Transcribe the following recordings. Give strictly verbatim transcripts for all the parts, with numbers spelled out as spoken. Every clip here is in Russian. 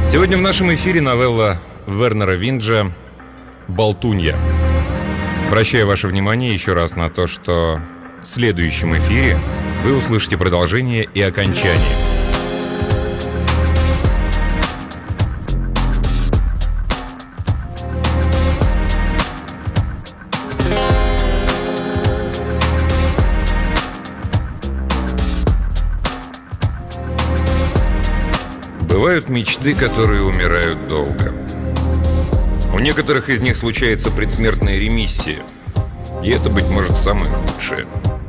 Сегодня в нашем эфире новелла Вернера Винджа «Болтунья». Обращаю ваше внимание еще раз на то, что в следующем эфире вы услышите продолжение и окончание. Бывают мечты, которые умирают долго. У некоторых из них случается предсмертная ремиссия, и это, быть может, самое худшее.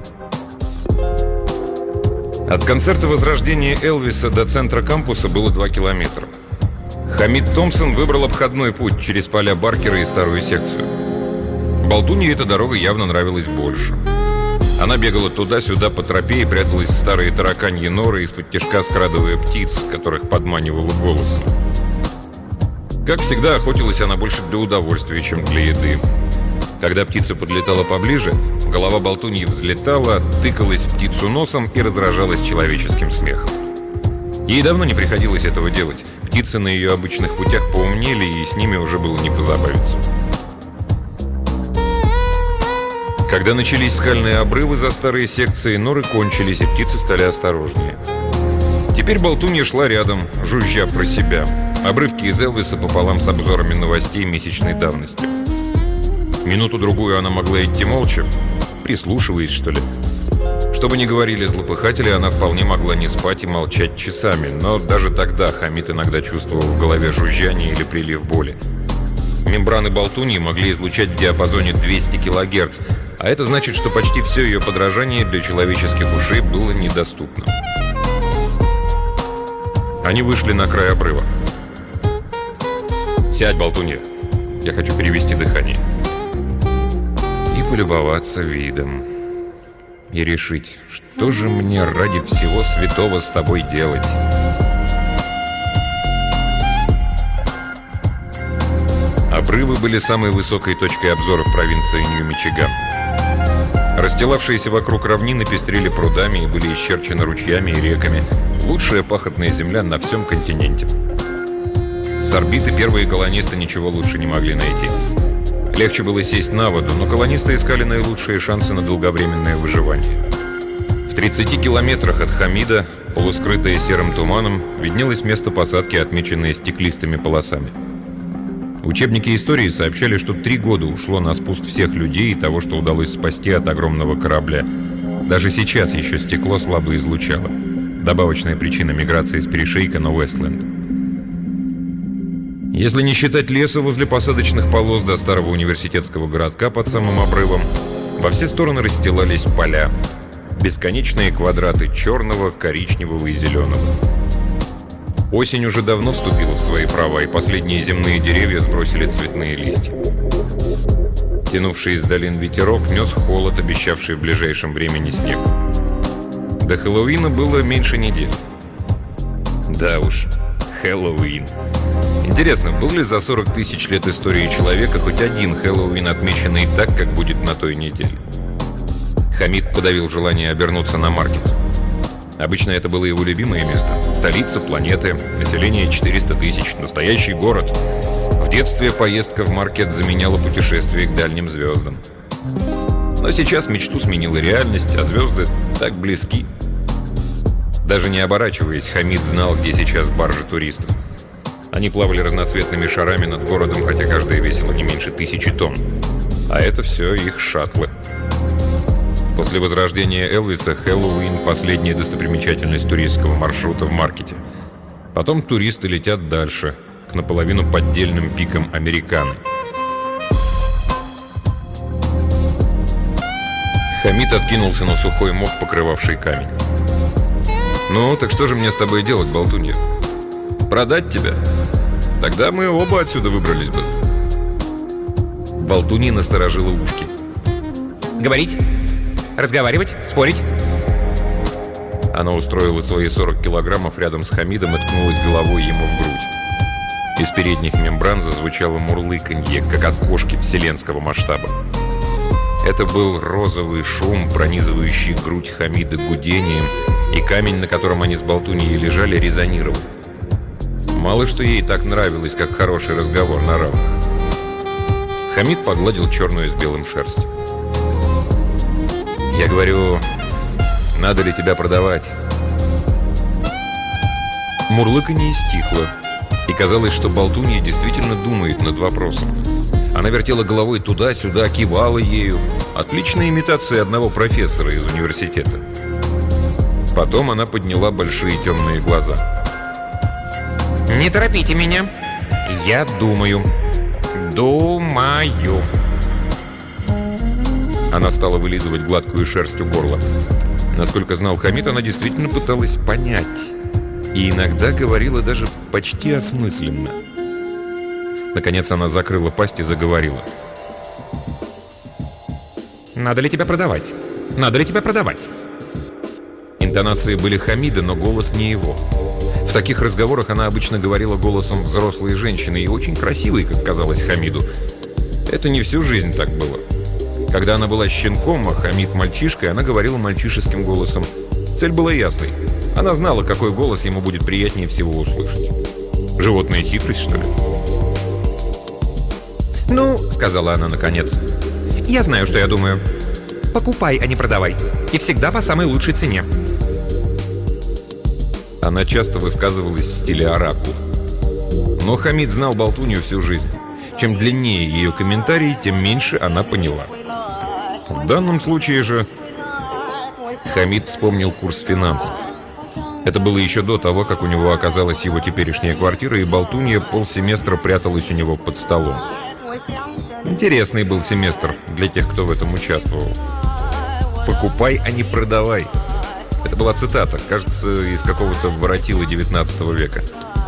От концерта возрождения Элвиса до центра кампуса было два километра. Хамид Томпсон выбрал обходной путь через поля Баркера и старую секцию. Болтунье эта дорога явно нравилась больше. Она бегала туда-сюда по тропе и пряталась в старые тараканьи норы, из-под тишка скрадывая птиц, которых подманивала голосом. Как всегда, охотилась она больше для удовольствия, чем для еды. Когда птица подлетала поближе, голова болтуньи взлетала, тыкалась в птицу носом и разражалась человеческим смехом. Ей давно не приходилось этого делать. Птицы на ее обычных путях поумнели, и с ними уже было не позабавиться. Когда начались скальные обрывы за старые секции, норы кончились, и птицы стали осторожнее. Теперь болтунья шла рядом, жужжа про себя. Обрывки из Элвиса пополам с обзорами новостей месячной давности. Минуту-другую она могла идти молча, прислушиваясь, что ли. Что бы ни говорили злопыхатели, она вполне могла не спать и молчать часами, но даже тогда Хамид иногда чувствовал в голове жужжание или прилив боли. Мембраны болтуньи могли излучать в диапазоне двести килогерц, а это значит, что почти все ее подражание для человеческих ушей было недоступно. Они вышли на край обрыва. «Сядь, болтунья, я хочу перевести дыхание». И полюбоваться видом. И решить, что же мне ради всего святого с тобой делать. Обрывы были самой высокой точкой обзора в провинции Нью-Мичиган. Расстилавшиеся вокруг равнины пестрели прудами и были исчерчены ручьями и реками. Лучшая пахотная земля на всем континенте. С орбиты первые колонисты ничего лучше не могли найти. Легче было сесть на воду, но колонисты искали наилучшие шансы на долговременное выживание. В тридцати километрах от Хамида, полускрытое серым туманом, виднелось место посадки, отмеченное стеклистыми полосами. Учебники истории сообщали, что три года ушло на спуск всех людей и того, что удалось спасти от огромного корабля. Даже сейчас еще стекло слабо излучало. Добавочная причина миграции с перешейка на Уэстленд. Если не считать леса возле посадочных полос до старого университетского городка под самым обрывом, во все стороны расстилались поля. Бесконечные квадраты черного, коричневого и зеленого. Осень уже давно вступила в свои права, и последние земные деревья сбросили цветные листья. Тянувший из долин ветерок нес холод, обещавший в ближайшем времени снег. До Хэллоуина было меньше недели. Да уж, Хэллоуин. Интересно, был ли за сорок тысяч лет истории человека хоть один Хэллоуин, отмеченный так, как будет на той неделе? Хамид подавил желание обернуться на маркет. Обычно это было его любимое место. Столица планеты, население четыреста тысяч, настоящий город. В детстве поездка в маркет заменяла путешествие к дальним звездам. Но сейчас мечту сменила реальность, а звезды так близки. Даже не оборачиваясь, Хамид знал, где сейчас баржи туристов. Они плавали разноцветными шарами над городом, хотя каждая весила не меньше тысячи тонн. А это все их шаттлы. После возрождения Элвиса Хэллоуин – последняя достопримечательность туристского маршрута в маркете. Потом туристы летят дальше, к наполовину поддельным пикам Американы. Хамид откинулся на сухой мох, покрывавший камень. «Ну, так что же мне с тобой делать, болтунья? Продать тебя? Тогда мы оба отсюда выбрались бы». Болтунья насторожила ушки. «Говорить? Разговаривать? Спорить?» Она устроила свои сорок килограммов рядом с Хамидом и ткнулась головой ему в грудь. Из передних мембран зазвучало мурлыканье, как от кошки вселенского масштаба. Это был розовый шум, пронизывающий грудь Хамида гудением, и камень, на котором они с болтуньей лежали, резонировал. Мало что ей так нравилось, как хороший разговор на равных. Хамид погладил черную с белым шерсть. «Я говорю, надо ли тебя продавать?» Мурлыканье стихло, и казалось, что болтунья действительно думает над вопросом. Она вертела головой туда-сюда, кивала ею. Отличная имитация одного профессора из университета. Потом она подняла большие темные глаза. Не торопите меня. Я думаю. Думаю. Она стала вылизывать гладкую шерсть у горла. Насколько знал Хамид, она действительно пыталась понять. И иногда говорила даже почти осмысленно. Наконец она закрыла пасть и заговорила. Надо ли тебя продавать? Надо ли тебя продавать? Интонации были Хамида, но голос не его. В таких разговорах она обычно говорила голосом взрослой женщины и очень красивой, как казалось Хамиду. Это не всю жизнь так было. Когда она была щенком, а Хамид мальчишкой, она говорила мальчишеским голосом. Цель была ясной. Она знала, какой голос ему будет приятнее всего услышать. Животная хитрость, что ли? «Ну, — сказала она наконец, — я знаю, что я думаю. Покупай, а не продавай. И всегда по самой лучшей цене». Она часто высказывалась в стиле оракула. Но Хамид знал болтунью всю жизнь. Чем длиннее ее комментарий, тем меньше она поняла. В данном случае же Хамид вспомнил курс финансов. Это было еще до того, как у него оказалась его теперешняя квартира, и болтунья полсеместра пряталась у него под столом. Интересный был семестр для тех, кто в этом участвовал. «Покупай, а не продавай». Это была цитата, кажется, из какого-то воротила девятнадцатого века.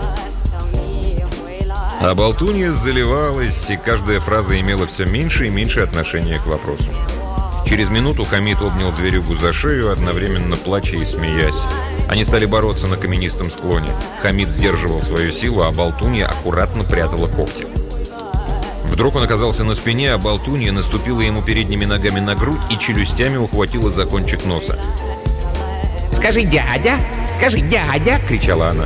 А болтунья заливалась, и каждая фраза имела все меньше и меньше отношения к вопросу. Через минуту Хамид обнял зверюгу за шею, одновременно плача и смеясь. Они стали бороться на каменистом склоне. Хамид сдерживал свою силу, а болтунья аккуратно прятала когти. Вдруг он оказался на спине, а болтунья наступила ему передними ногами на грудь и челюстями ухватила за кончик носа. «Скажи, дядя! Скажи, дядя!» — кричала она.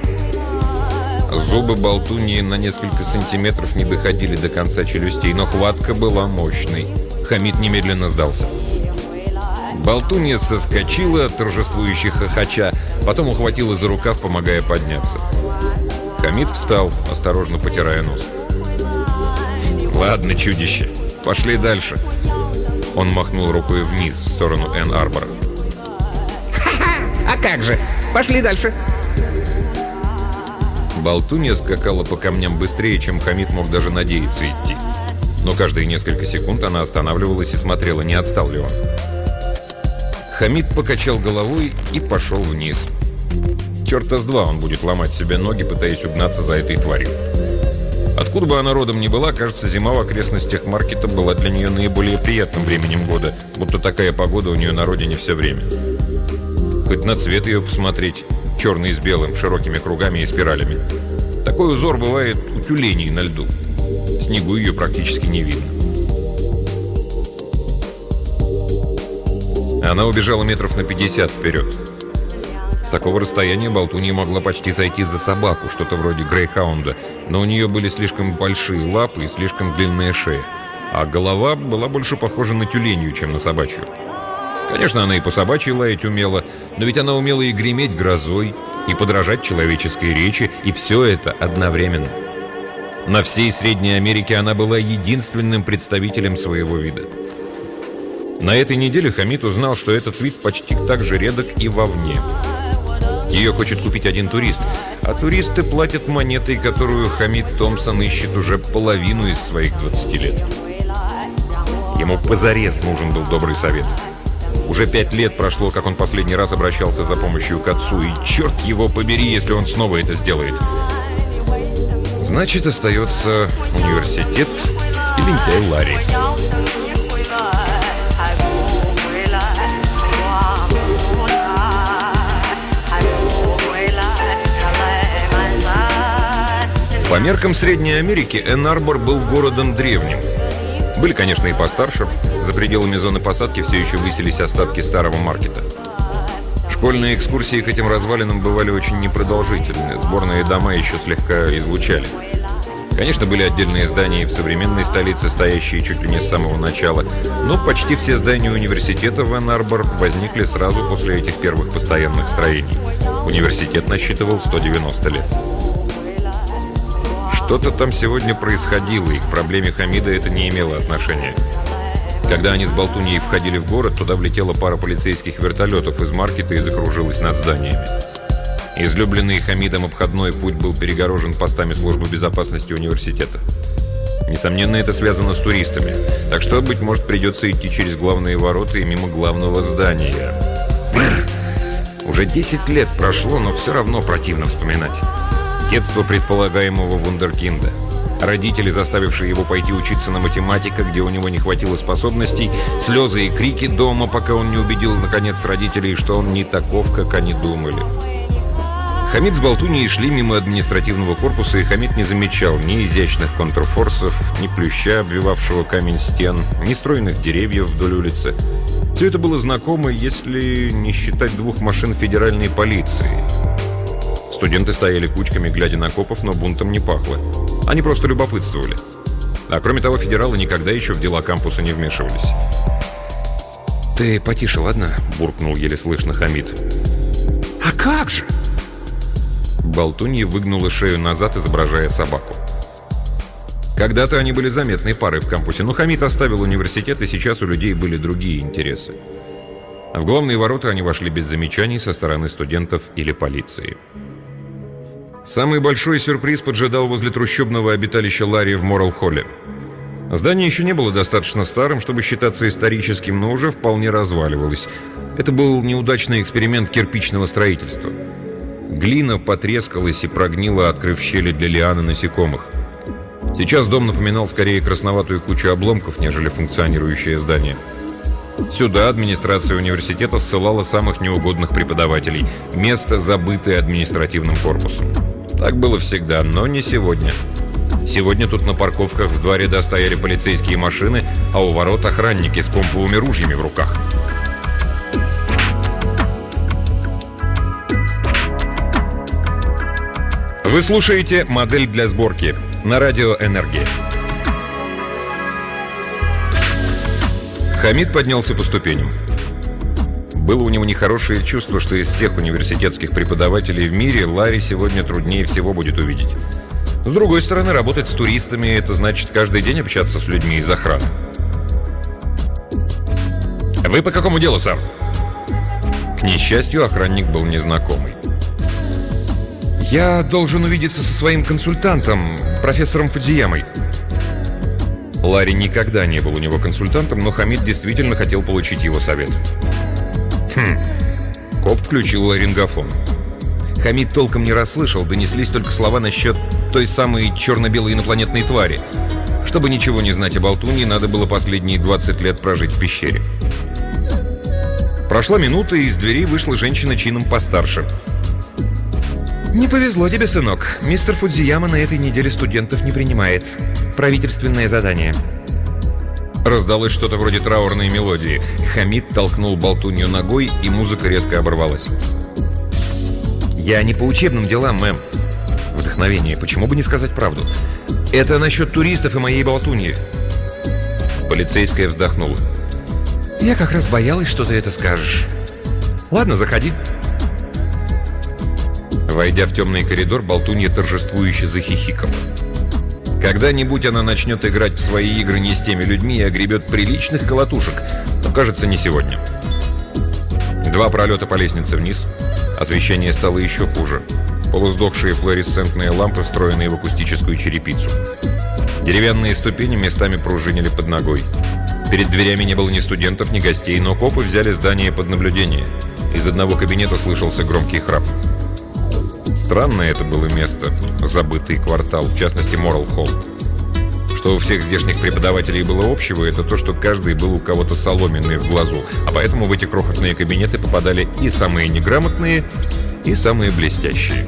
Зубы болтуньи на несколько сантиметров не доходили до конца челюстей, но хватка была мощной. Хамид немедленно сдался. Болтунья соскочила, торжествующе хохоча, потом ухватила за рукав, помогая подняться. Хамид встал, осторожно потирая нос. «Ладно, чудище, пошли дальше». Он махнул рукой вниз, в сторону Энн-Арбора. «Ха-ха! А как же? Пошли дальше!» Болтунья скакала по камням быстрее, чем Хамид мог даже надеяться идти. Но каждые несколько секунд она останавливалась и смотрела, не отстал ли он. Хамид покачал головой и пошел вниз. Черта с два он будет ломать себе ноги, пытаясь угнаться за этой тварью. Откуда бы она родом ни была, кажется, зима в окрестностях маркета была для нее наиболее приятным временем года, будто такая погода у нее на родине все время. Хоть на цвет ее посмотреть, черный с белым, широкими кругами и спиралями. Такой узор бывает у тюленей на льду. В снегу ее практически не видно. Она убежала метров на пятьдесят вперед. С такого расстояния болтунья могла почти сойти за собаку, что-то вроде грейхаунда, но у нее были слишком большие лапы и слишком длинная шея, а голова была больше похожа на тюленью, чем на собачью. Конечно, она и по собачьей лаять умела, но ведь она умела и греметь грозой, и подражать человеческой речи, и все это одновременно. На всей Средней Америке она была единственным представителем своего вида. На этой неделе Хамид узнал, что этот вид почти так же редок и вовне. Ее хочет купить один турист, а туристы платят монетой, которую Хамид Томпсон ищет уже половину из своих двадцати лет. Ему позарез нужен был добрый совет. Уже пять лет прошло, как он последний раз обращался за помощью к отцу, и черт его побери, если он снова это сделает. Значит, остается университет и лентяй Ларри. По меркам Средней Америки Энн-Арбор был городом древним. Были, конечно, и постарше. За пределами зоны посадки все еще высились остатки старого маркета. Школьные экскурсии к этим развалинам бывали очень непродолжительны. Сборные дома еще слегка излучали. Конечно, были отдельные здания и в современной столице, стоящие чуть ли не с самого начала, но почти все здания университета в Энн-Арбор возникли сразу после этих первых постоянных строений. Университет насчитывал сто девяносто лет. Что-то там сегодня происходило, и к проблеме Хамида это не имело отношения. Когда они с Болтуньей входили в город, туда влетела пара полицейских вертолетов из маркета и закружилась над зданиями. Излюбленный Хамидом обходной путь был перегорожен постами службы безопасности университета. Несомненно, это связано с туристами, так что, быть может, придется идти через главные ворота и мимо главного здания. Уже десять лет прошло, но все равно противно вспоминать. Детство предполагаемого вундеркинда. Родители, заставившие его пойти учиться на математика, где у него не хватило способностей, слезы и крики дома, пока он не убедил, наконец, родителей, что он не таков, как они думали. Хамид с Болтуньей шли мимо административного корпуса, и Хамид не замечал ни изящных контрфорсов, ни плюща, обвивавшего камень стен, ни стройных деревьев вдоль улицы. Все это было знакомо, если не считать двух машин федеральной полиции. Студенты стояли кучками, глядя на копов, но бунтом не пахло. Они просто любопытствовали. А кроме того, федералы никогда еще в дела кампуса не вмешивались. «Ты потише, ладно?» — буркнул еле слышно Хамид. «А как же?» Болтунья выгнула шею назад, изображая собаку. Когда-то они были заметной парой в кампусе, но Хамид оставил университет, и сейчас у людей были другие интересы. В главные ворота они вошли без замечаний со стороны студентов или полиции. Самый большой сюрприз поджидал возле трущобного обиталища Ларри в Моррелл-Холле. Здание еще не было достаточно старым, чтобы считаться историческим, но уже вполне разваливалось. Это был неудачный эксперимент кирпичного строительства. Глина потрескалась и прогнила, открыв щели для лиан и насекомых. Сейчас дом напоминал скорее красноватую кучу обломков, нежели функционирующее здание. Сюда администрация университета ссылала самых неугодных преподавателей. Место, забытое административным корпусом. Так было всегда, но не сегодня. Сегодня тут на парковках в два ряда стояли полицейские машины, а у ворот охранники с помповыми ружьями в руках. Вы слушаете «Модель для сборки» на радио «Энергия». Хамид поднялся по ступеням. Было у него нехорошее чувство, что из всех университетских преподавателей в мире Ларри сегодня труднее всего будет увидеть. С другой стороны, работать с туристами — это значит каждый день общаться с людьми из охраны. «Вы по какому делу, сэр?» К несчастью, охранник был незнакомый. «Я должен увидеться со своим консультантом, профессором Фудзиямой». Ларри никогда не был у него консультантом, но Хамид действительно хотел получить его совет. Хм. Коп включил ларингофон. Хамид толком не расслышал, донеслись только слова насчет той самой черно-белой инопланетной твари. Чтобы ничего не знать о Болтунье, надо было последние двадцать лет прожить в пещере. Прошла минута, и из дверей вышла женщина чином постарше. «Не повезло тебе, сынок. Мистер Фудзияма на этой неделе студентов не принимает. Правительственное задание». Раздалось что-то вроде траурной мелодии. Хамид толкнул Болтунью ногой, и музыка резко оборвалась. «Я не по учебным делам, мэм». Вдохновение. Почему бы не сказать правду? «Это насчет туристов и моей Болтуньи». Полицейская вздохнула. «Я как раз боялась, что ты это скажешь. Ладно, заходи». Войдя в темный коридор, Болтунья торжествующе захихикала. Когда-нибудь она начнет играть в свои игры не с теми людьми и огребет приличных колотушек, но, кажется, не сегодня. Два пролета по лестнице вниз. Освещение стало еще хуже. Полусдохшие флуоресцентные лампы, встроенные в акустическую черепицу. Деревянные ступени местами пружинили под ногой. Перед дверями не было ни студентов, ни гостей, но копы взяли здание под наблюдение. Из одного кабинета слышался громкий храп. Странное это было место, забытый квартал, в частности Моррелл-Холл. Что у всех здешних преподавателей было общего, это то, что каждый был у кого-то соломенный в глазу, а поэтому в эти крохотные кабинеты попадали и самые неграмотные, и самые блестящие.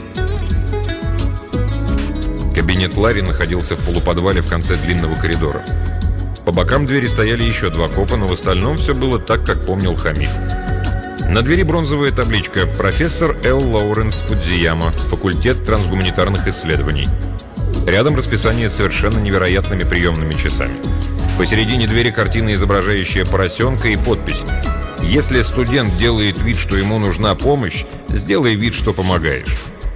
Кабинет Ларри находился в полуподвале в конце длинного коридора. По бокам двери стояли еще два копа, но в остальном все было так, как помнил Хамид. На двери бронзовая табличка «Профессор Л. Лоуренс Фудзияма, факультет трансгуманитарных исследований». Рядом расписание с совершенно невероятными приемными часами. Посередине двери картина, изображающая поросенка, и подпись: «Если студент делает вид, что ему нужна помощь, сделай вид, что помогаешь».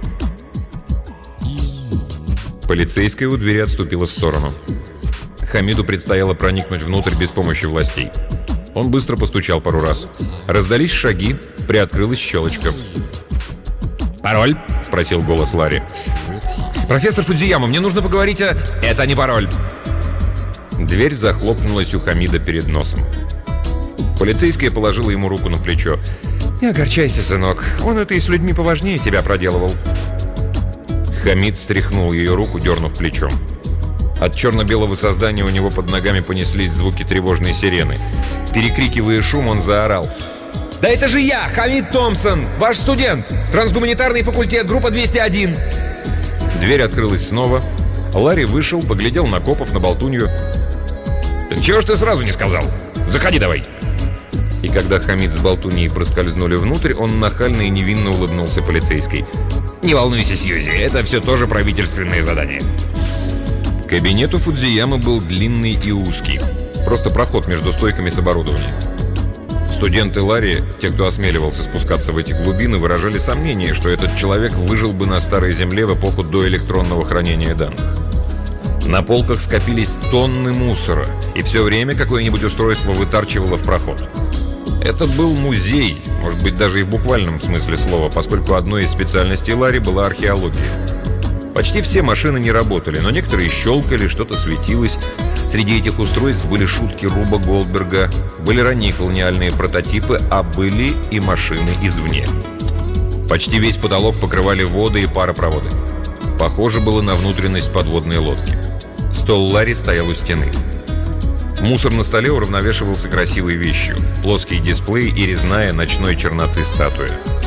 Полицейская у двери отступила в сторону. Хамиду предстояло проникнуть внутрь без помощи властей. Он быстро постучал пару раз. Раздались шаги, приоткрылась щелочка. «Пароль?» — спросил голос Ларри. «Профессор Фудзияма, мне нужно поговорить о...» «Это не пароль!» Дверь захлопнулась у Хамида перед носом. Полицейская положила ему руку на плечо. «Не огорчайся, сынок. Он это и с людьми поважнее тебя проделывал». Хамид стряхнул ее руку, дернув плечом. От черно-белого создания у него под ногами понеслись звуки тревожной сирены. Перекрикивая шум, он заорал: «Да это же я, Хамид Томпсон, ваш студент! Трансгуманитарный факультет, группа двести один!» Дверь открылась снова. Ларри вышел, поглядел на копов, на болтунью. «Чего ж ты сразу не сказал? Заходи давай!» И когда Хамид с болтуньей проскользнули внутрь, он нахально и невинно улыбнулся полицейской. «Не волнуйся, Сьюзи, это все тоже правительственные задания». Кабинет у Фудзиямы был длинный и узкий. Просто проход между стойками с оборудованием. Студенты Ларри, те, кто осмеливался спускаться в эти глубины, выражали сомнение, что этот человек выжил бы на Старой Земле в эпоху до электронного хранения данных. На полках скопились тонны мусора, и все время какое-нибудь устройство вытарчивало в проход. Это был музей, может быть, даже и в буквальном смысле слова, поскольку одной из специальностей Ларри была археология. Почти все машины не работали, но некоторые щелкали, что-то светилось. Среди этих устройств были шутки Руба Голдберга, были ранние колониальные прототипы, а были и машины извне. Почти весь потолок покрывали воды и паропроводы. Похоже было на внутренность подводной лодки. Стол Ларри стоял у стены. Мусор на столе уравновешивался красивой вещью: плоский дисплей и резная ночной черноты статуя.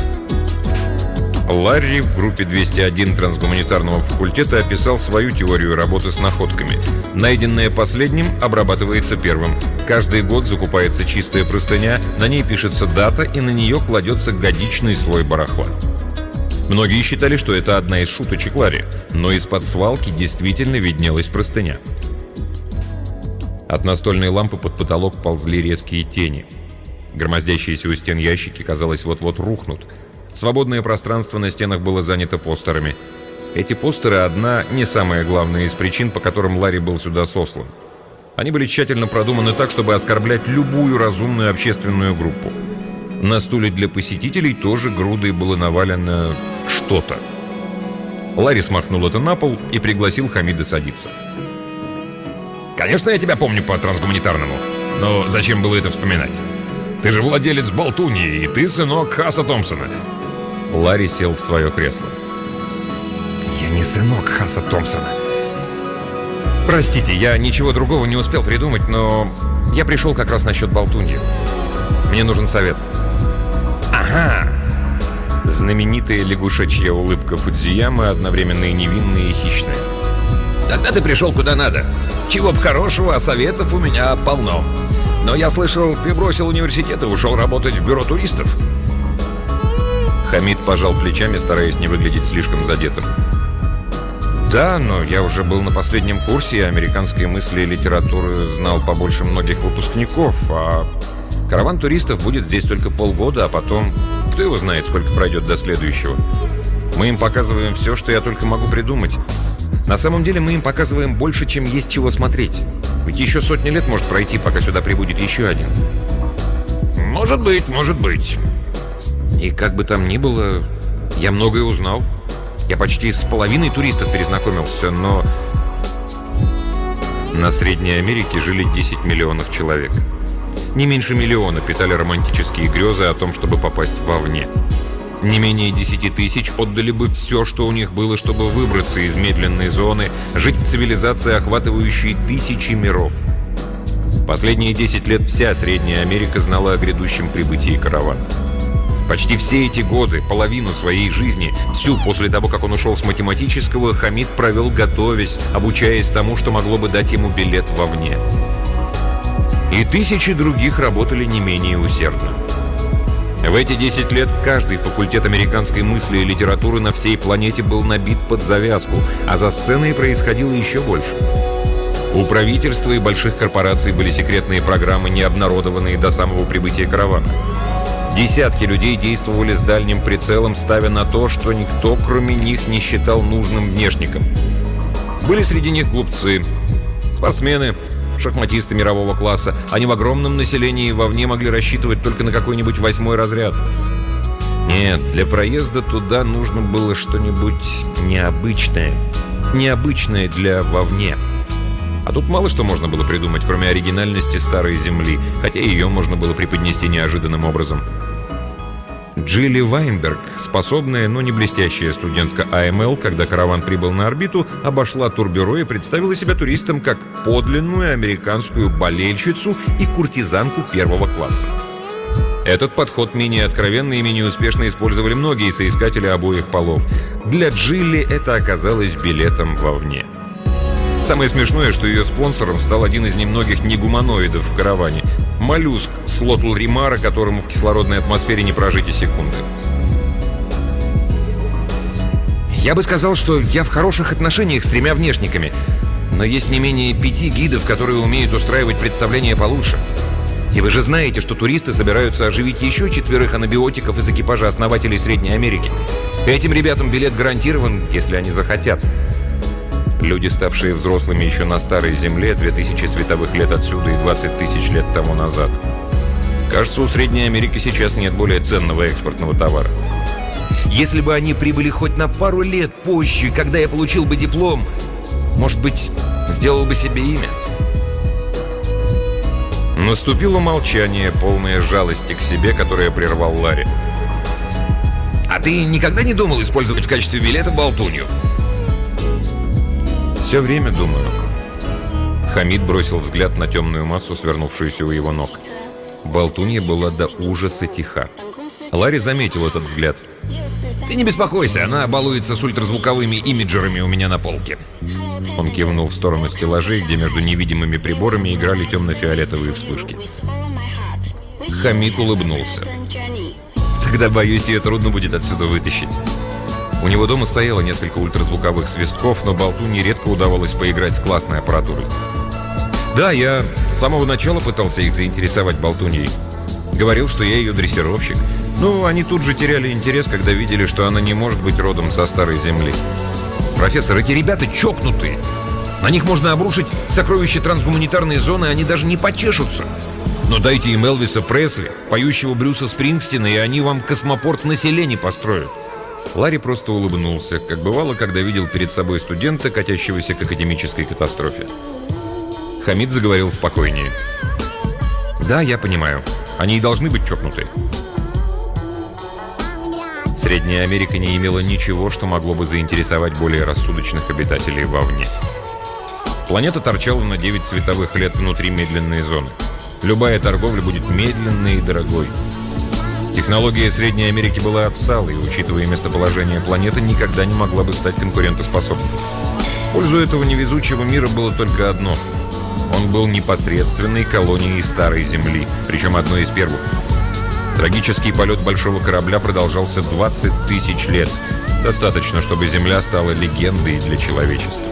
Ларри в группе двести один трансгуманитарного факультета описал свою теорию работы с находками. Найденное последним обрабатывается первым. Каждый год закупается чистая простыня, на ней пишется дата, и на нее кладется годичный слой барахла. Многие считали, что это одна из шуточек Ларри, но из-под свалки действительно виднелась простыня. От настольной лампы под потолок ползли резкие тени. Громоздящиеся у стен ящики, казалось, вот-вот рухнут. Свободное пространство на стенах было занято постерами. Эти постеры — одна не самая главная из причин, по которым Ларри был сюда сослан. Они были тщательно продуманы так, чтобы оскорблять любую разумную общественную группу. На стуле для посетителей тоже грудой было навалено что-то. Ларри смахнул это на пол и пригласил Хамида садиться. «Конечно, я тебя помню по трансгуманитарному, но зачем было это вспоминать? Ты же владелец болтуньи, и ты сынок Хаса Томпсона». Ларри сел в свое кресло. «Я не сынок Хаса Томпсона. Простите, я ничего другого не успел придумать, но я пришел как раз насчет болтуньи. Мне нужен совет». «Ага!» Знаменитая лягушачья улыбка Фудзиямы, одновременно и невинная, и хищная. «Тогда ты пришел куда надо. Чего б хорошего, а советов у меня полно. Но я слышал, ты бросил университет и ушел работать в бюро туристов». Хамид пожал плечами, стараясь не выглядеть слишком задетым. «Да, но я уже был на последнем курсе, и американской мысли и литературы знал побольше многих выпускников, а караван туристов будет здесь только полгода, а потом кто его знает, сколько пройдет до следующего. Мы им показываем все, что я только могу придумать. На самом деле мы им показываем больше, чем есть чего смотреть. Ведь еще сотни лет может пройти, пока сюда прибудет еще один». «Может быть, может быть». И как бы там ни было, я многое узнал. Я почти с половиной туристов перезнакомился, но на Средней Америке жили десять миллионов человек. Не меньше миллиона питали романтические грезы о том, чтобы попасть вовне. Не менее десяти тысяч отдали бы все, что у них было, чтобы выбраться из медленной зоны, жить в цивилизации, охватывающей тысячи миров. Последние десять лет вся Средняя Америка знала о грядущем прибытии каравана. Почти все эти годы, половину своей жизни, всю после того, как он ушел с математического, Хамид провел готовясь, обучаясь тому, что могло бы дать ему билет вовне. И тысячи других работали не менее усердно. В эти десять лет каждый факультет американской мысли и литературы на всей планете был набит под завязку, а за сценой происходило еще больше. У правительства и больших корпораций были секретные программы, не обнародованные до самого прибытия каравана. Десятки людей действовали с дальним прицелом, ставя на то, что никто, кроме них, не считал нужным внешником. Были среди них глупцы, спортсмены, шахматисты мирового класса. Они в огромном населении вовне могли рассчитывать только на какой-нибудь восьмой разряд. Нет, для проезда туда нужно было что-нибудь необычное. Необычное для вовне. А тут мало что можно было придумать, кроме оригинальности старой земли, хотя ее можно было преподнести неожиданным образом. Джилли Вайнберг, способная, но не блестящая студентка А Эм Эл, когда караван прибыл на орбиту, обошла турбюро и представила себя туристам как подлинную американскую болельщицу и куртизанку первого класса. Этот подход менее откровенно и менее успешно использовали многие соискатели обоих полов. Для Джилли это оказалось билетом вовне. Самое смешное, что ее спонсором стал один из немногих негуманоидов в караване – моллюск Слотл Римара, которому в кислородной атмосфере не прожить и секунды. Я бы сказал, что я в хороших отношениях с тремя внешниками, но есть не менее пяти гидов, которые умеют устраивать представления получше. И вы же знаете, что туристы собираются оживить еще четверых анабиотиков из экипажа основателей Средней Америки. Этим ребятам билет гарантирован, если они захотят. Люди, ставшие взрослыми еще на Старой Земле, две тысячи световых лет отсюда и двадцать тысяч лет тому назад. Кажется, у Средней Америки сейчас нет более ценного экспортного товара. Если бы они прибыли хоть на пару лет позже, когда я получил бы диплом, может быть, сделал бы себе имя. Наступило молчание, полное жалости к себе, которое прервал Ларри. «А ты никогда не думал использовать в качестве билета болтунью?» «Все время думаю». Хамид бросил взгляд на темную массу, свернувшуюся у его ног. Болтунья была до ужаса тиха. Ларри заметил этот взгляд. «Ты не беспокойся, она балуется с ультразвуковыми имиджерами у меня на полке». Он кивнул в сторону стеллажей, где между невидимыми приборами играли темно-фиолетовые вспышки. Хамид улыбнулся. «Тогда, боюсь, ее трудно будет отсюда вытащить». У него дома стояло несколько ультразвуковых свистков, но болтунье редко удавалось поиграть с классной аппаратурой. Да, я с самого начала пытался их заинтересовать болтуньей. Говорил, что я ее дрессировщик. Но они тут же теряли интерес, когда видели, что она не может быть родом со Старой Земли. «Профессор, эти ребята чокнутые. На них можно обрушить сокровища трансгуманитарной зоны, они даже не почешутся. Но дайте им Элвиса Пресли, поющего Брюса Спрингстина, и они вам космопорт на селе построят». Ларри просто улыбнулся, как бывало, когда видел перед собой студента, катящегося к академической катастрофе. Хамид заговорил спокойнее. «Да, я понимаю. Они и должны быть чокнутые». Средняя Америка не имела ничего, что могло бы заинтересовать более рассудочных обитателей вовне. Планета торчала на девять световых лет внутри медленной зоны. Любая торговля будет медленной и дорогой. Технология Средней Америки была отсталой, и, учитывая местоположение планеты, никогда не могла бы стать конкурентоспособной. Пользу этого невезучего мира было только одно. Он был непосредственной колонией Старой Земли, причем одной из первых. Трагический полет большого корабля продолжался двадцать тысяч лет. Достаточно, чтобы Земля стала легендой для человечества.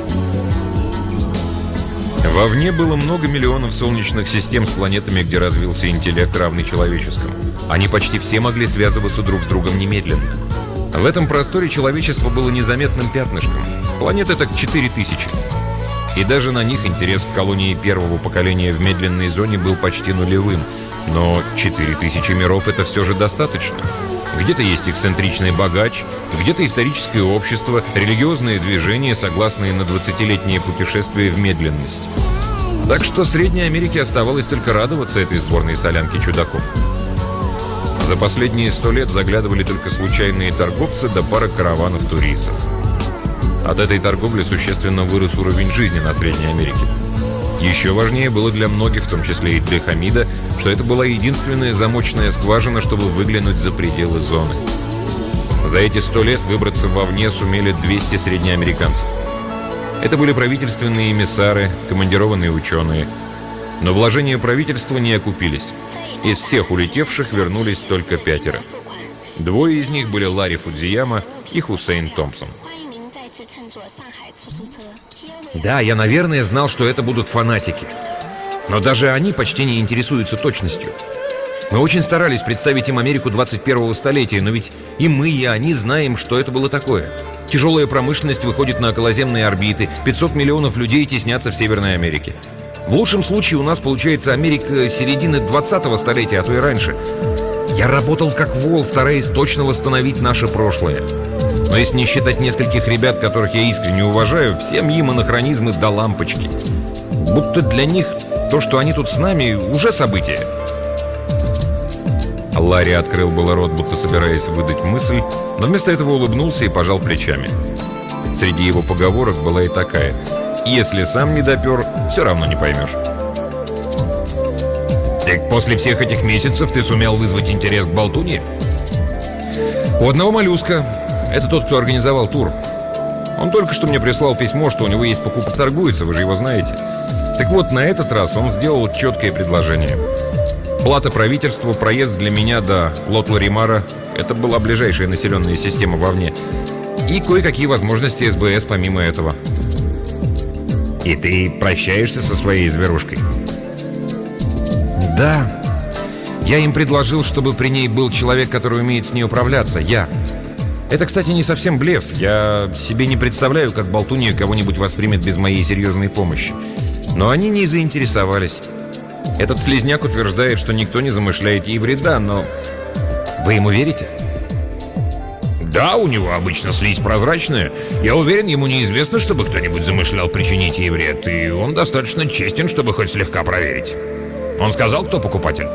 Вовне было много миллионов солнечных систем с планетами, где развился интеллект, равный человеческому. Они почти все могли связываться друг с другом немедленно. В этом просторе человечество было незаметным пятнышком. Планет это четыре тысячи. И даже на них интерес к колонии первого поколения в медленной зоне был почти нулевым. Но четыре тысячи миров — это все же достаточно. Где-то есть эксцентричный богач, где-то историческое общество, религиозные движения, согласные на двадцатилетнее путешествие в медленность. Так что Средней Америке оставалось только радоваться этой сборной солянки чудаков. За последние сто лет заглядывали только случайные торговцы да пара караванов туристов. От этой торговли существенно вырос уровень жизни на Средней Америке. Еще важнее было для многих, в том числе и для Хамида, что это была единственная замочная скважина, чтобы выглянуть за пределы зоны. За эти сто лет выбраться вовне сумели двести среднеамериканцев. Это были правительственные эмиссары, командированные ученые. Но вложения правительства не окупились. Из всех улетевших вернулись только пятеро. Двое из них были Ларри Фудзияма и Хусейн Томпсон. Да, я, наверное, знал, что это будут фанатики. Но даже они почти не интересуются точностью. Мы очень старались представить им Америку двадцать первого столетия, но ведь и мы, и они знаем, что это было такое. Тяжелая промышленность выходит на околоземные орбиты, пятьсот миллионов людей теснятся в Северной Америке. В лучшем случае у нас получается Америка середины двадцатого столетия, а то и раньше. Я работал как вол, стараясь точно восстановить наше прошлое. Но если не считать нескольких ребят, которых я искренне уважаю, всем им анахронизмы до лампочки. Будто для них то, что они тут с нами, уже событие. Ларри открыл было рот, будто собираясь выдать мысль, но вместо этого улыбнулся и пожал плечами. Среди его поговорок была и такая: если сам не допер, все равно не поймешь. Так после всех этих месяцев ты сумел вызвать интерес к болтуне? У одного моллюска. Это тот, кто организовал тур. Он только что мне прислал письмо, что у него есть покупка, торгуется, вы же его знаете. Так вот, на этот раз он сделал четкое предложение. Плата правительству, проезд для меня до Лот-Ларимара — это была ближайшая населенная система вовне. И кое-какие возможности эс бэ эс помимо этого. И ты прощаешься со своей зверушкой? Да. Я им предложил, чтобы при ней был человек, который умеет с ней управляться. Я. Это, кстати, не совсем блеф. Я себе не представляю, как болтунья кого-нибудь воспримет без моей серьезной помощи. Но они не заинтересовались. Этот слизняк утверждает, что никто не замышляет ей вреда, но... Вы ему верите? Да, у него обычно слизь прозрачная. Я уверен, ему неизвестно, чтобы кто-нибудь замышлял причинить ей вред, и он достаточно честен, чтобы хоть слегка проверить. Он сказал, кто покупатель?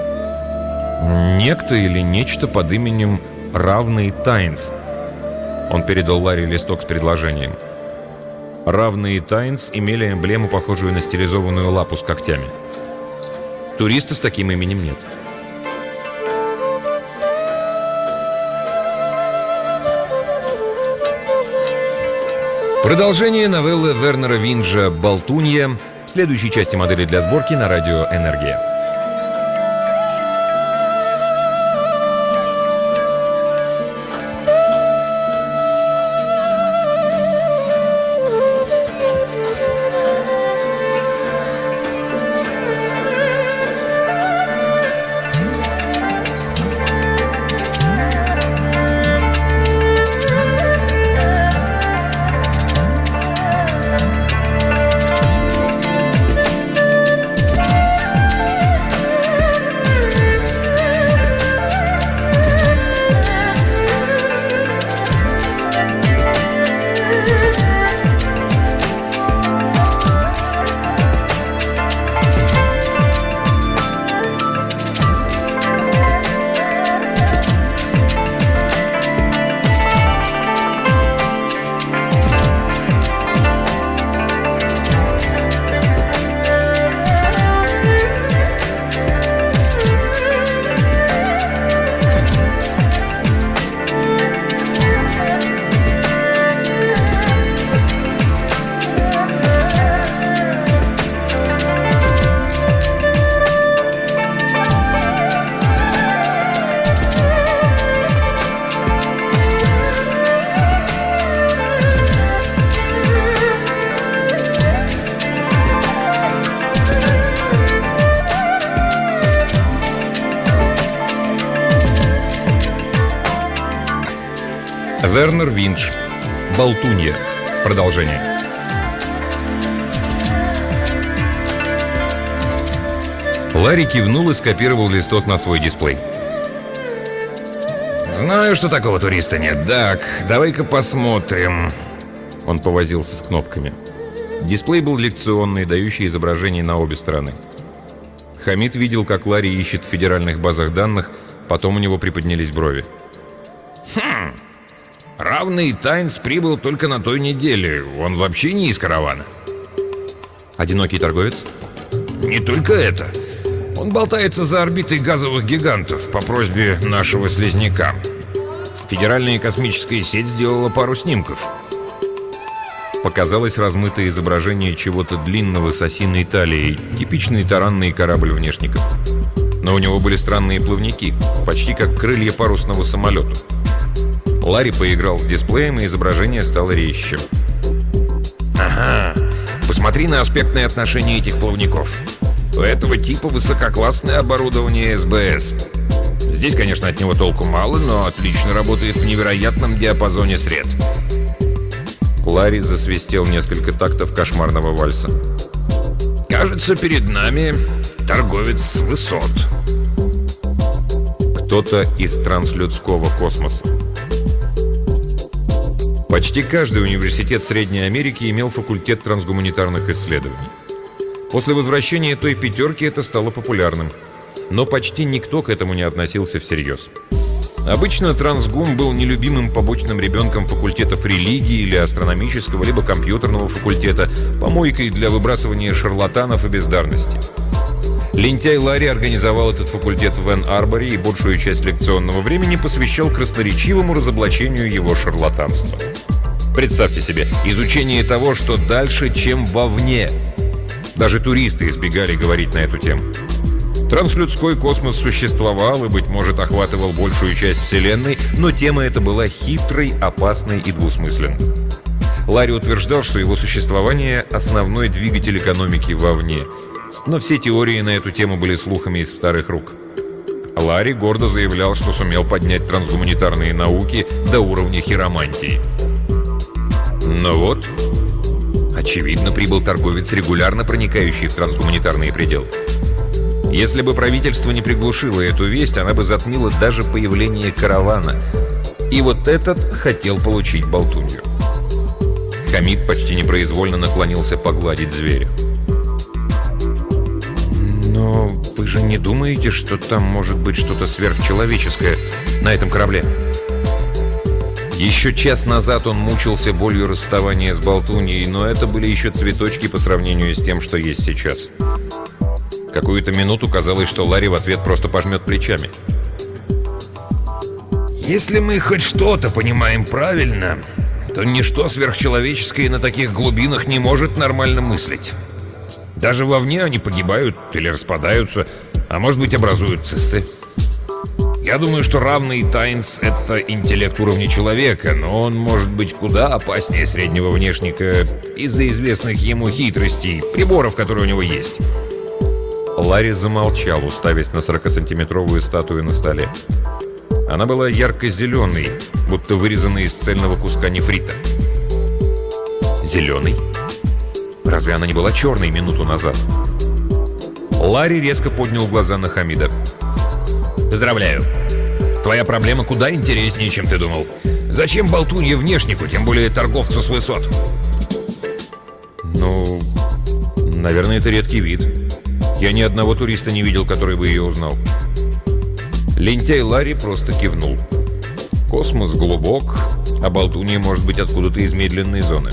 Некто или нечто под именем Равный Тайнс. Он передал Ларри листок с предложением. Равные Тайнс имели эмблему, похожую на стилизованную лапу с когтями. Туриста с таким именем нет. Продолжение новеллы Вернера Винджа «Болтунья» в следующей части модели для сборки на радио «Энергия». Вернер Виндж. «Болтунья». Продолжение. Ларри кивнул и скопировал листок на свой дисплей. «Знаю, что такого туриста нет. Так, давай-ка посмотрим». Он повозился с кнопками. Дисплей был лекционный, дающий изображение на обе стороны. Хамид видел, как Ларри ищет в федеральных базах данных, потом у него приподнялись брови. «Хм, Равный Тайнс прибыл только на той неделе. Он вообще не из каравана». «Одинокий торговец?» «Не только это. Он болтается за орбитой газовых гигантов по просьбе нашего слизняка. Федеральная космическая сеть сделала пару снимков». Показалось размытое изображение чего-то длинного с осиной талией, типичный таранный корабль внешников. но у него были странные плавники, почти как крылья парусного самолета. Ларри поиграл с дисплеем, и изображение стало резче. Ага, посмотри на аспектное отношение этих плавников. У этого типа высококлассное оборудование эс бэ эс. Здесь, конечно, от него толку мало, но отлично работает в невероятном диапазоне сред. Ларри засвистел несколько тактов кошмарного вальса. Кажется, перед нами торговец с высот. Кто-то из транслюдского космоса. Почти каждый университет Средней Америки имел факультет трансгуманитарных исследований. После возвращения той пятерки это стало популярным, но почти никто к этому не относился всерьез. Обычно трансгум был нелюбимым побочным ребенком факультетов религии или астрономического, либо компьютерного факультета, помойкой для выбрасывания шарлатанов и бездарности. Лентяй Ларри организовал этот факультет в Энн-Арборе и большую часть лекционного времени посвящал красноречивому разоблачению его шарлатанства. Представьте себе, изучение того, что дальше, чем вовне. Даже туристы избегали говорить на эту тему. Транслюдской космос существовал и, быть может, охватывал большую часть Вселенной, но тема эта была хитрой, опасной и двусмысленной. Ларри утверждал, что его существование – основной двигатель экономики вовне. Но все теории на эту тему были слухами из вторых рук. Ларри гордо заявлял, что сумел поднять трансгуманитарные науки до уровня хиромантии. Но вот, очевидно, прибыл торговец, регулярно проникающий в трансгуманитарные пределы. Если бы правительство не приглушило эту весть, она бы затмила даже появление каравана. И вот этот хотел получить болтунью. Хамид почти непроизвольно наклонился погладить зверя. «Но вы же не думаете, что там может быть что-то сверхчеловеческое на этом корабле?» Еще час назад он мучился болью расставания с болтуньей, но это были еще цветочки по сравнению с тем, что есть сейчас. Какую-то минуту казалось, что Ларри в ответ просто пожмет плечами. Если мы хоть что-то понимаем правильно, то ничто сверхчеловеческое на таких глубинах не может нормально мыслить. Даже вовне они погибают или распадаются, а может быть, образуют цисты. Я думаю, что равный Тайнс — это интеллект уровня человека, но он может быть куда опаснее среднего внешника из-за известных ему хитростей, приборов, которые у него есть. Ларри замолчал, уставясь на сорокасантиметровую статую на столе. Она была ярко-зеленой, будто вырезанной из цельного куска нефрита. Зеленый? Разве она не была черной минуту назад? Ларри резко поднял глаза на Хамида. Поздравляю. Твоя проблема куда интереснее, чем ты думал. Зачем болтунье внешнику, тем более торговцу с высот? Ну, наверное, это редкий вид. Я ни одного туриста не видел, который бы ее узнал. Лентяй Ларри просто кивнул. Космос глубок, а болтунья может быть откуда-то из медленной зоны.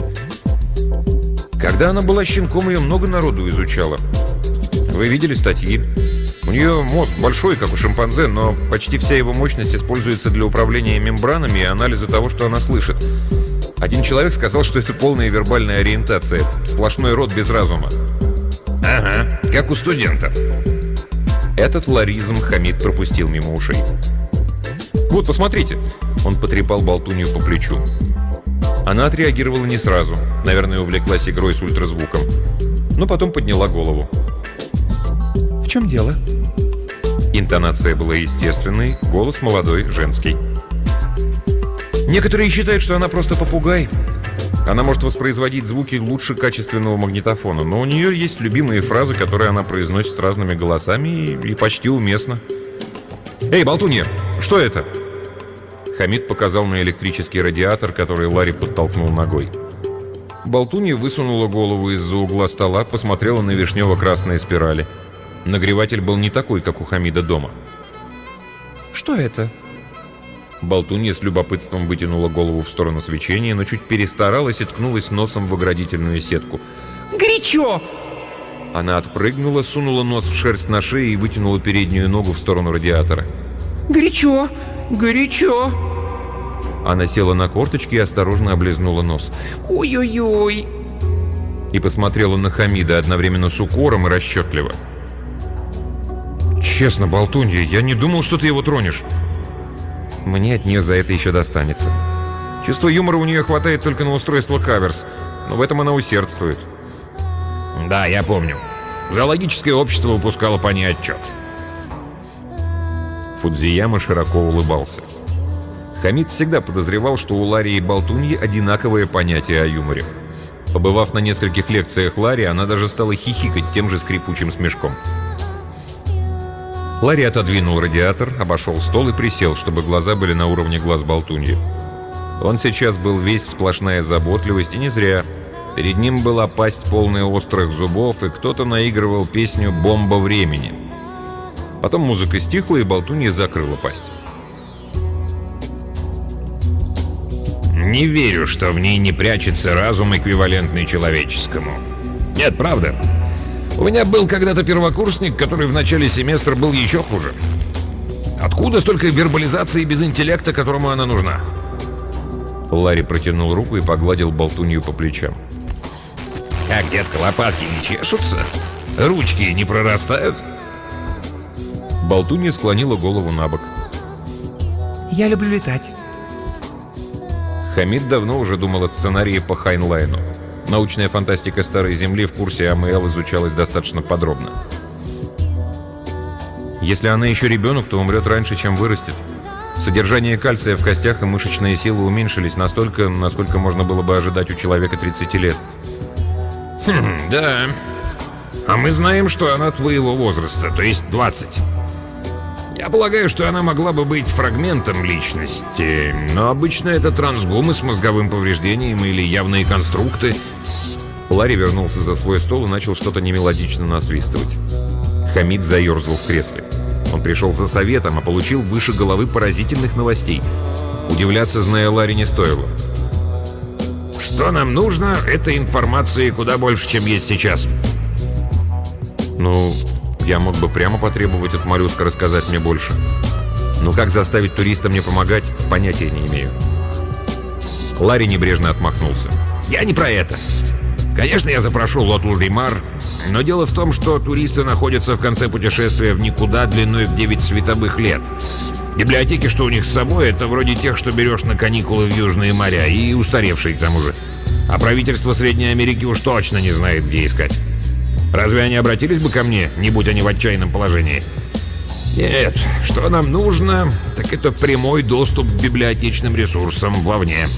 Когда она была щенком, ее много народу изучало. Вы видели статьи? У нее мозг большой, как у шимпанзе, но почти вся его мощность используется для управления мембранами и анализа того, что она слышит. Один человек сказал, что это полная вербальная ориентация, сплошной рот без разума. Ага, как у студента. Этот ларизм Хамид пропустил мимо ушей. «Вот, посмотрите!» Он потрепал болтунью по плечу. Она отреагировала не сразу. Наверное, увлеклась игрой с ультразвуком. Но потом подняла голову. «В чем дело?» Интонация была естественной, голос молодой, женский. «Некоторые считают, что она просто попугай. Она может воспроизводить звуки лучше качественного магнитофона, но у нее есть любимые фразы, которые она произносит разными голосами и, и почти уместно. Эй, болтунья, что это?» Хамид показал на электрический радиатор, который Ларри подтолкнул ногой. Болтунья высунула голову из-за угла стола, посмотрела на вишнево-красные спирали. Нагреватель был не такой, как у Хамида дома. «Что это?» Болтунья с любопытством вытянула голову в сторону свечения, но чуть перестаралась и ткнулась носом в оградительную сетку. «Горячо!» Она отпрыгнула, сунула нос в шерсть на шее и вытянула переднюю ногу в сторону радиатора. «Горячо! Горячо!» Она села на корточки и осторожно облизнула нос. «Ой-ой-ой!» И посмотрела на Хамида одновременно с укором и расчетливо. честно, болтунья, я не думал, что ты его тронешь. Мне от нее за это еще достанется. Чувство юмора у нее хватает только на устройство каверс, но в этом она усердствует. Да, я помню. Зоологическое общество выпускало по ней отчет. Фудзияма широко улыбался. Хамид всегда подозревал, что у Ларри и болтуньи одинаковое понятие о юморе. Побывав на нескольких лекциях Ларри, она даже стала хихикать тем же скрипучим смешком. Ларри отодвинул радиатор, обошел стол и присел, чтобы глаза были на уровне глаз болтуньи. Он сейчас был весь сплошная заботливость, и не зря. Перед ним была пасть, полная острых зубов, и кто-то наигрывал песню «Бомба времени». Потом музыка стихла, и болтунья закрыла пасть. «Не верю, что в ней не прячется разум, эквивалентный человеческому. Нет, правда. У меня был когда-то первокурсник, который в начале семестра был еще хуже. Откуда столько вербализации без интеллекта, которому она нужна?» Ларри протянул руку и погладил болтунью по плечам. «Как, детка, лопатки не чешутся? Ручки не прорастают?» Болтунья склонила голову на бок. Я люблю летать. Хамид давно уже думал о сценарии по Хайнлайну. Научная фантастика Старой Земли в курсе АМЛ изучалась достаточно подробно. Если она еще ребенок, то умрет раньше, чем вырастет. Содержание кальция в костях и мышечные силы уменьшились настолько, насколько можно было бы ожидать у человека тридцати лет. Хм, да. А мы знаем, что она твоего возраста, то есть двадцать. Я полагаю, что она могла бы быть фрагментом личности, но обычно это трансгумы с мозговым повреждением или явные конструкты. Ларри вернулся за свой стол и начал что-то немелодично насвистывать. Хамид заерзал в кресле. Он пришел за советом, а получил выше головы поразительных новостей. Удивляться, зная Ларри, не стоило. «Что нам нужно, это информации куда больше, чем есть сейчас». «Ну, я мог бы прямо потребовать от моллюска рассказать мне больше. Но как заставить туриста мне помогать, понятия не имею». Ларри небрежно отмахнулся. «Я не про это. Конечно, я запрошу Лотль Римар, но дело в том, что туристы находятся в конце путешествия в никуда длиной в девять световых лет. Библиотеки, что у них с собой, это вроде тех, что берешь на каникулы в Южные моря, и устаревшие к тому же. А правительство Средней Америки уж точно не знает, где искать. Разве они обратились бы ко мне, не будь они в отчаянном положении? Нет, что нам нужно, так это прямой доступ к библиотечным ресурсам вовне».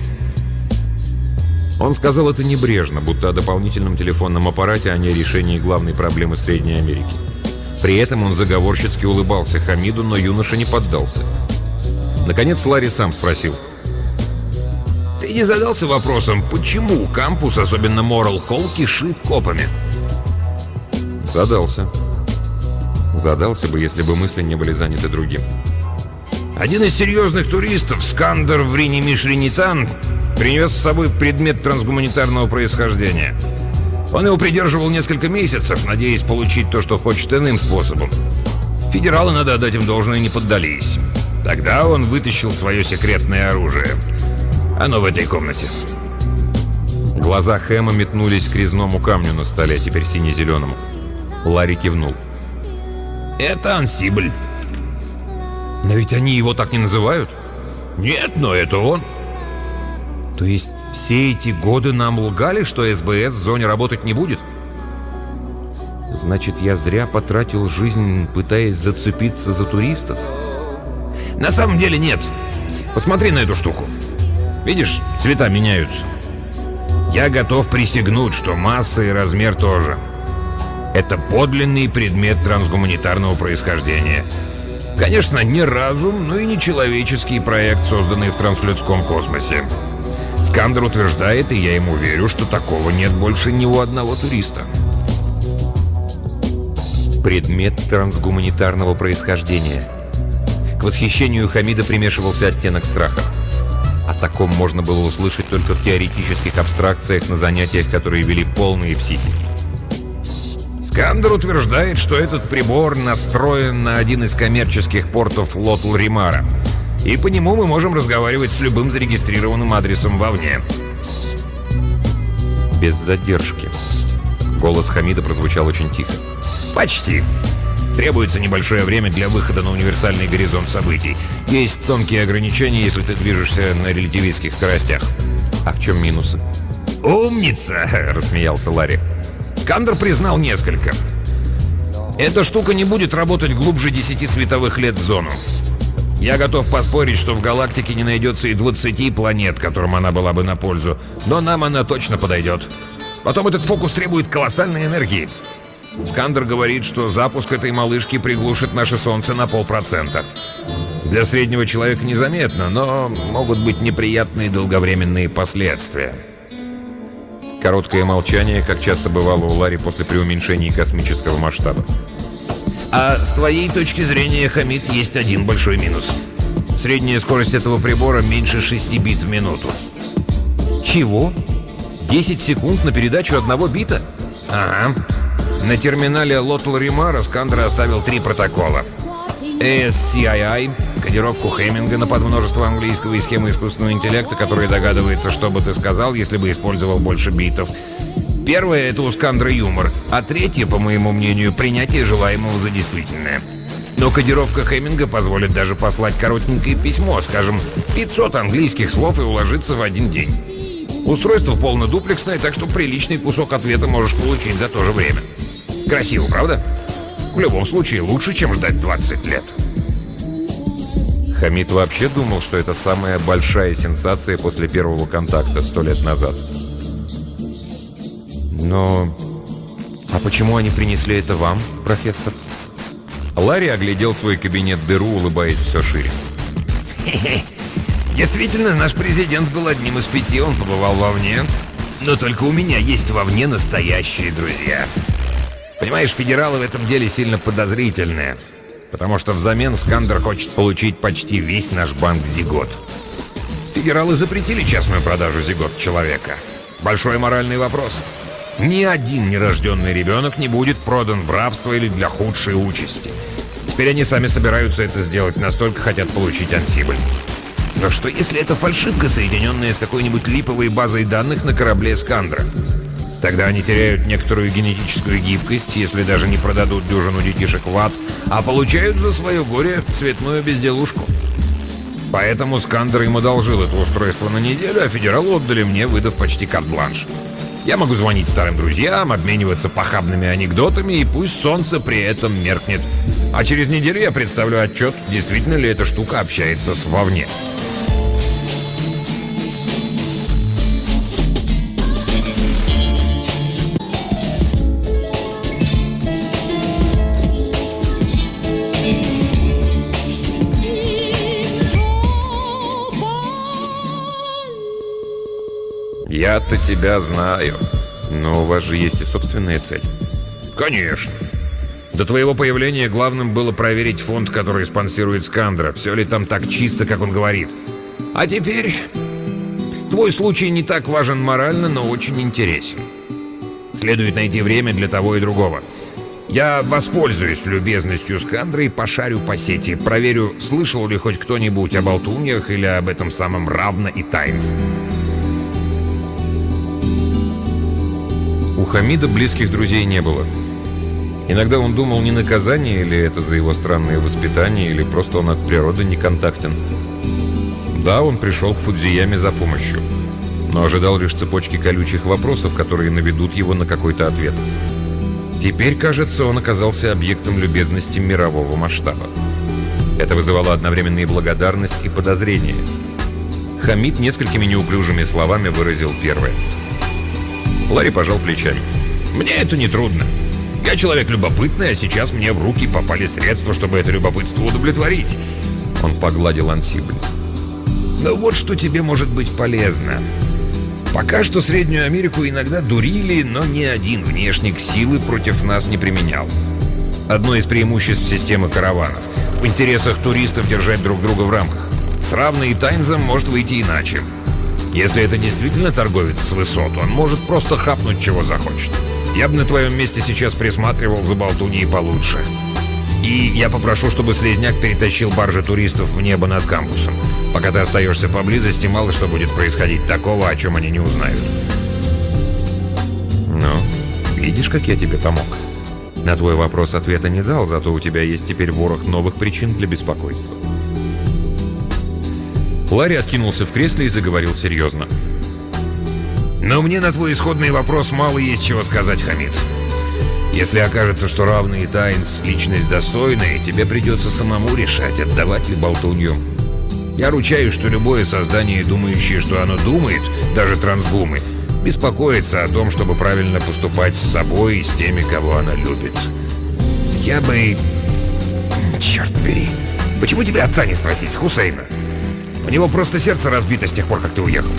Он сказал это небрежно, будто о дополнительном телефонном аппарате, а не о решении главной проблемы Средней Америки. При этом он заговорщицки улыбался Хамиду, но юноша не поддался. Наконец Ларри сам спросил. «Ты не задался вопросом, почему кампус, особенно Морал Холл, кишит копами?» Задался. Задался бы, если бы мысли не были заняты другим. Один из серьезных туристов, Скандер Врини-Мишринитан, принес с собой предмет трансгуманитарного происхождения. Он его придерживал несколько месяцев, надеясь получить то, что хочет, иным способом. Федералы, надо отдать им должное, не поддались. Тогда он вытащил свое секретное оружие. Оно в этой комнате. Глаза Хэма метнулись к резному камню на столе, теперь сине-зеленому. Ларри кивнул. «Это ансибль». «Но ведь они его так не называют?» «Нет, но это он». «То есть все эти годы нам лгали, что СБС в зоне работать не будет?» «Значит, я зря потратил жизнь, пытаясь зацепиться за туристов?» «На самом деле нет. Посмотри на эту штуку. Видишь, цвета меняются. Я готов присягнуть, что масса и размер тоже. Это подлинный предмет трансгуманитарного происхождения. Конечно, не разум, но и не человеческий проект, созданный в транслюдском космосе. Скандер утверждает, и я ему верю, что такого нет больше ни у одного туриста». Предмет трансгуманитарного происхождения. К восхищению Хамида примешивался оттенок страха. О таком можно было услышать только в теоретических абстракциях на занятиях, которые вели полные психи. Скандер утверждает, что этот прибор настроен на один из коммерческих портов Лотль Римара, и по нему мы можем разговаривать с любым зарегистрированным адресом вовне. Без задержки. Голос Хамида прозвучал очень тихо. «Почти. Требуется небольшое время для выхода на универсальный горизонт событий. Есть тонкие ограничения, если ты движешься на релятивистских скоростях. А в чем минусы? «Умница!» — рассмеялся Ларри. «Скандер признал несколько. Эта штука не будет работать глубже десяти световых лет в зону. Я готов поспорить, что в галактике не найдется и двадцати планет, которым она была бы на пользу, но нам она точно подойдет. Потом этот фокус требует колоссальной энергии. Скандер говорит, что запуск этой малышки приглушит наше Солнце на полпроцента. Для среднего человека незаметно, но могут быть неприятные долговременные последствия». Короткое молчание, как часто бывало у Ларри после преуменьшений космического масштаба. А с твоей точки зрения, Хамид, есть один большой минус. Средняя скорость этого прибора меньше шести бит в минуту. Чего? десять секунд на передачу одного бита? Ага. На терминале Лотл Римара Скандер оставил три протокола. эй эс си ай ай, кодировку Хеминга на подмножество английского и схему искусственного интеллекта, который догадывается, что бы ты сказал, если бы использовал больше битов. Первое — это у Скандера юмор, а третье, по моему мнению, принятие желаемого за действительное. Но кодировка Хеминга позволит даже послать коротенькое письмо, скажем, пятьсот английских слов и уложиться в один день. Устройство полнодуплексное, так что приличный кусок ответа можешь получить за то же время. Красиво, правда? В любом случае, лучше, чем ждать двадцать лет. Хамид вообще думал, что это самая большая сенсация после первого контакта сто лет назад. Но... А почему они принесли это вам, профессор? Ларри оглядел свой кабинет дыру, улыбаясь все шире. Действительно, наш президент был одним из пяти, он побывал вовне. Но только у меня есть вовне настоящие друзья. Понимаешь, федералы в этом деле сильно подозрительные, потому что взамен Скандер хочет получить почти весь наш банк «Зигот». Федералы запретили частную продажу «Зигот» человека. Большой моральный вопрос. Ни один нерожденный ребенок не будет продан в рабство или для худшей участи. Теперь они сами собираются это сделать, настолько хотят получить ансибль. Но что если это фальшивка, соединенная с какой-нибудь липовой базой данных на корабле Скандера? Тогда они теряют некоторую генетическую гибкость, если даже не продадут дюжину детишек в ад, а получают за свое горе цветную безделушку. Поэтому Скандер им одолжил это устройство на неделю, а федералы отдали мне, выдав почти карт-бланш. Я могу звонить старым друзьям, обмениваться похабными анекдотами, и пусть солнце при этом меркнет. А через неделю я представлю отчет, действительно ли эта штука общается с вовне. Я-то тебя знаю, но у вас же есть и собственная цель. Конечно. До твоего появления главным было проверить фонд, который спонсирует Скандера, все ли там так чисто, как он говорит. А теперь твой случай не так важен морально, но очень интересен. Следует найти время для того и другого. Я воспользуюсь любезностью Скандера и пошарю по сети, проверю, слышал ли хоть кто-нибудь о болтуньях или об этом самом Равна и Тайнс. У Хамида близких друзей не было. Иногда он думал, не наказание или это за его странное воспитание, или просто он от природы не контактен. Да, он пришел к Фудзияме за помощью, но ожидал лишь цепочки колючих вопросов, которые наведут его на какой-то ответ. Теперь, кажется, он оказался объектом любезности мирового масштаба. Это вызывало одновременно и благодарность, и подозрение. Хамид несколькими неуклюжими словами выразил первое. Ларри пожал плечами. «Мне это не трудно. Я человек любопытный, а сейчас мне в руки попали средства, чтобы это любопытство удовлетворить». Он погладил ансибль. «Но вот что тебе может быть полезно. Пока что Среднюю Америку иногда дурили, но ни один внешник силы против нас не применял. Одно из преимуществ системы караванов. В интересах туристов держать друг друга в рамках. С Равной и Тайнзом может выйти иначе. Если это действительно торговец с высот, он может просто хапнуть, чего захочет. Я бы на твоем месте сейчас присматривал за болтуньей получше. И я попрошу, чтобы Слизняк перетащил баржи туристов в небо над кампусом. Пока ты остаешься поблизости, мало что будет происходить такого, о чем они не узнают. Ну, видишь, как я тебе помог? На твой вопрос ответа не дал, зато у тебя есть теперь ворох новых причин для беспокойства. Ларри откинулся в кресле и заговорил серьезно. «Но мне на твой исходный вопрос мало есть чего сказать, Хамид. Если окажется, что равный Таинс — личность достойная, тебе придется самому решать, отдавать ли болтунью. Я ручаюсь, что любое создание, думающее, что оно думает, даже трансгумы, беспокоится о том, чтобы правильно поступать с собой и с теми, кого она любит. Я бы... Черт побери. Почему тебе отца не спросить, Хусейна? У него просто сердце разбито с тех пор, как ты уехал».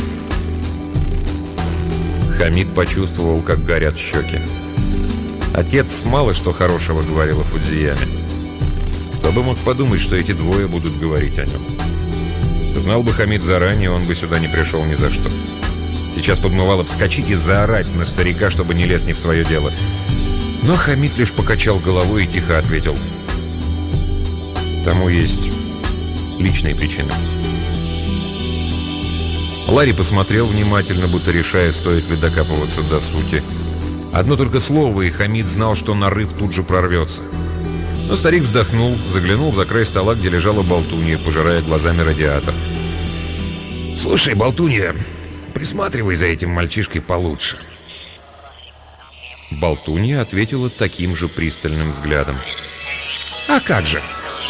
Хамид почувствовал, как горят щеки. Отец мало что хорошего говорил о Фудзияме. Кто бы мог подумать, что эти двое будут говорить о нем. Знал бы Хамид заранее, он бы сюда не пришел ни за что. Сейчас подмывало вскочить и заорать на старика, чтобы не лез не в свое дело. Но Хамид лишь покачал головой и тихо ответил: «Тому есть личные причины». Ларри посмотрел внимательно, будто решая, стоит ли докапываться до сути. Одно только слово, и Хамид знал, что нарыв тут же прорвется. Но старик вздохнул, заглянул за край стола, где лежала болтунья, пожирая глазами радиатор. «Слушай, болтунья, присматривай за этим мальчишкой получше». Болтунья ответила таким же пристальным взглядом. «А как же?»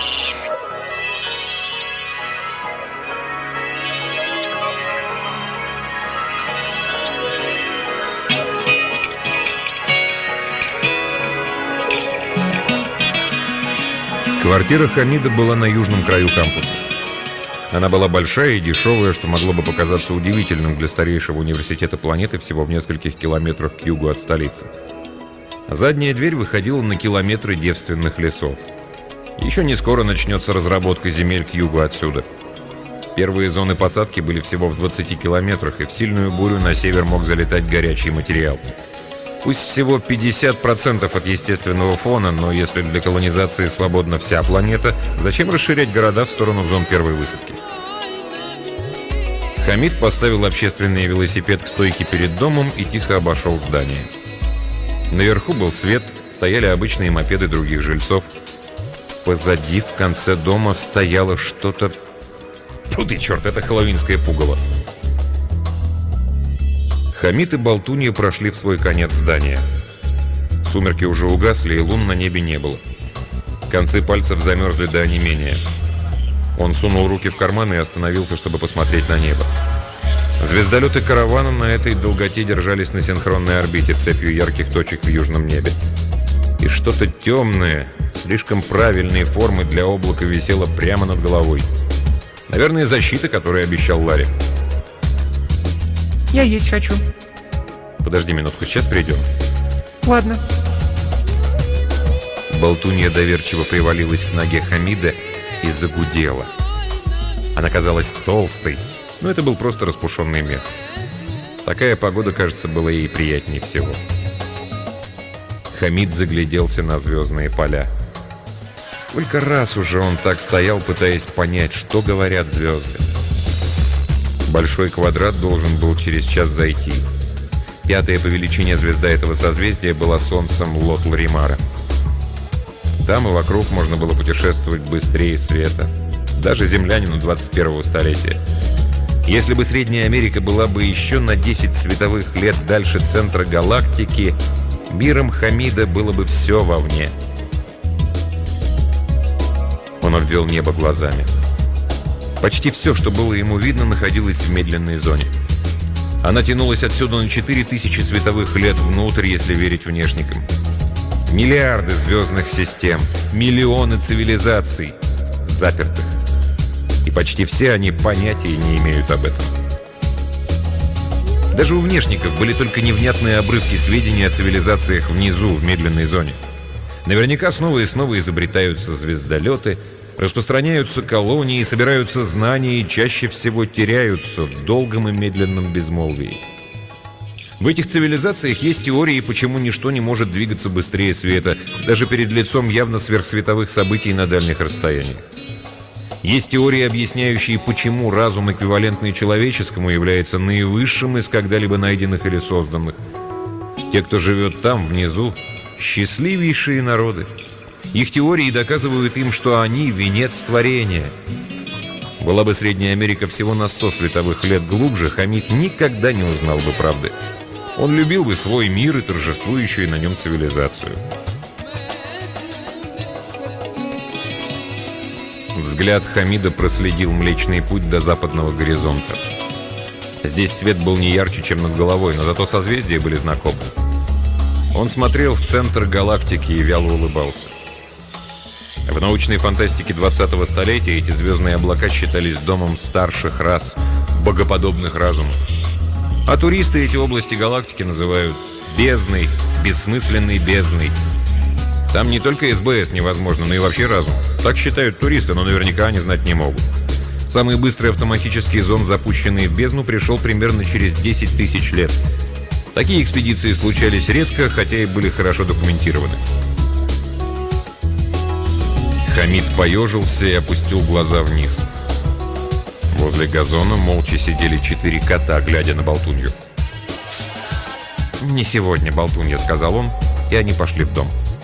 Квартира Хамида была на южном краю кампуса. Она была большая и дешевая, что могло бы показаться удивительным для старейшего университета планеты всего в нескольких километрах к югу от столицы. Задняя дверь выходила на километры девственных лесов. Еще не скоро начнется разработка земель к югу отсюда. Первые зоны посадки были всего в двадцати километрах, и в сильную бурю на север мог залетать горячий материал. Пусть всего пятьдесят процентов от естественного фона, но если для колонизации свободна вся планета, зачем расширять города в сторону зон первой высадки? Хамид поставил общественный велосипед к стойке перед домом и тихо обошел здание. Наверху был свет, стояли обычные мопеды других жильцов. Позади, в конце дома, стояло что-то... Фу ты, черт, это хэллоуинское пугало. Хамид и болтунья прошли в свой конец здания. Сумерки уже угасли, и лун на небе не было. Концы пальцев замерзли до онемения. Он сунул руки в карманы и остановился, чтобы посмотреть на небо. Звездолеты каравана на этой долготе держались на синхронной орбите цепью ярких точек в южном небе. И что-то темное, слишком правильные формы для облака висело прямо над головой. Наверное, защита, которую обещал Ларри. Я есть хочу. Подожди минутку, сейчас придем. Ладно. Болтунья доверчиво привалилась к ноге Хамида и загудела. Она казалась толстой, но это был просто распушенный мех. Такая погода, кажется, была ей приятнее всего. Хамид загляделся на звездные поля. Сколько раз уже он так стоял, пытаясь понять, что говорят звезды. Большой квадрат должен был через час зайти. Пятая по величине звезда этого созвездия была солнцем Лотл-Римара. Там и вокруг можно было путешествовать быстрее света. Даже землянину двадцать первого столетия. Если бы Средняя Америка была бы еще на десять световых лет дальше центра галактики, миром Хамида было бы все вовне. Он обвел небо глазами. Почти все, что было ему видно, находилось в медленной зоне. Она тянулась отсюда на четыре тысячи световых лет внутрь, если верить внешникам. Миллиарды звездных систем, миллионы цивилизаций, запертых. И почти все они понятия не имеют об этом. Даже у внешников были только невнятные обрывки сведений о цивилизациях внизу, в медленной зоне. Наверняка снова и снова изобретаются звездолеты, распространяются колонии, собираются знания и чаще всего теряются в долгом и медленном безмолвии. В этих цивилизациях есть теории, почему ничто не может двигаться быстрее света, даже перед лицом явно сверхсветовых событий на дальних расстояниях. Есть теории, объясняющие, почему разум, эквивалентный человеческому, является наивысшим из когда-либо найденных или созданных. Те, кто живет там, внизу, Счастливейшие народы. Их теории доказывают им, что они — венец творения. Была бы Средняя Америка всего на сто световых лет глубже, Хамид никогда не узнал бы правды. Он любил бы свой мир и торжествующую на нем цивилизацию. Взгляд Хамида проследил Млечный Путь до западного горизонта. Здесь свет был не ярче, чем над головой, но зато созвездия были знакомы. Он смотрел в центр галактики и вяло улыбался. В научной фантастике двадцатого столетия эти звездные облака считались домом старших рас, богоподобных разумов. А туристы эти области галактики называют бездной, бессмысленной бездной. Там не только СБС невозможно, но и вообще разум. Так считают туристы, но наверняка они знать не могут. Самый быстрый автоматический зонд, запущенный в бездну, пришел примерно через десять тысяч лет. Такие экспедиции случались редко, хотя и были хорошо документированы. Хамид поежился и опустил глаза вниз. Возле газона молча сидели четыре кота, глядя на болтунью. «Не сегодня, болтунья», — сказал он, и они пошли в дом.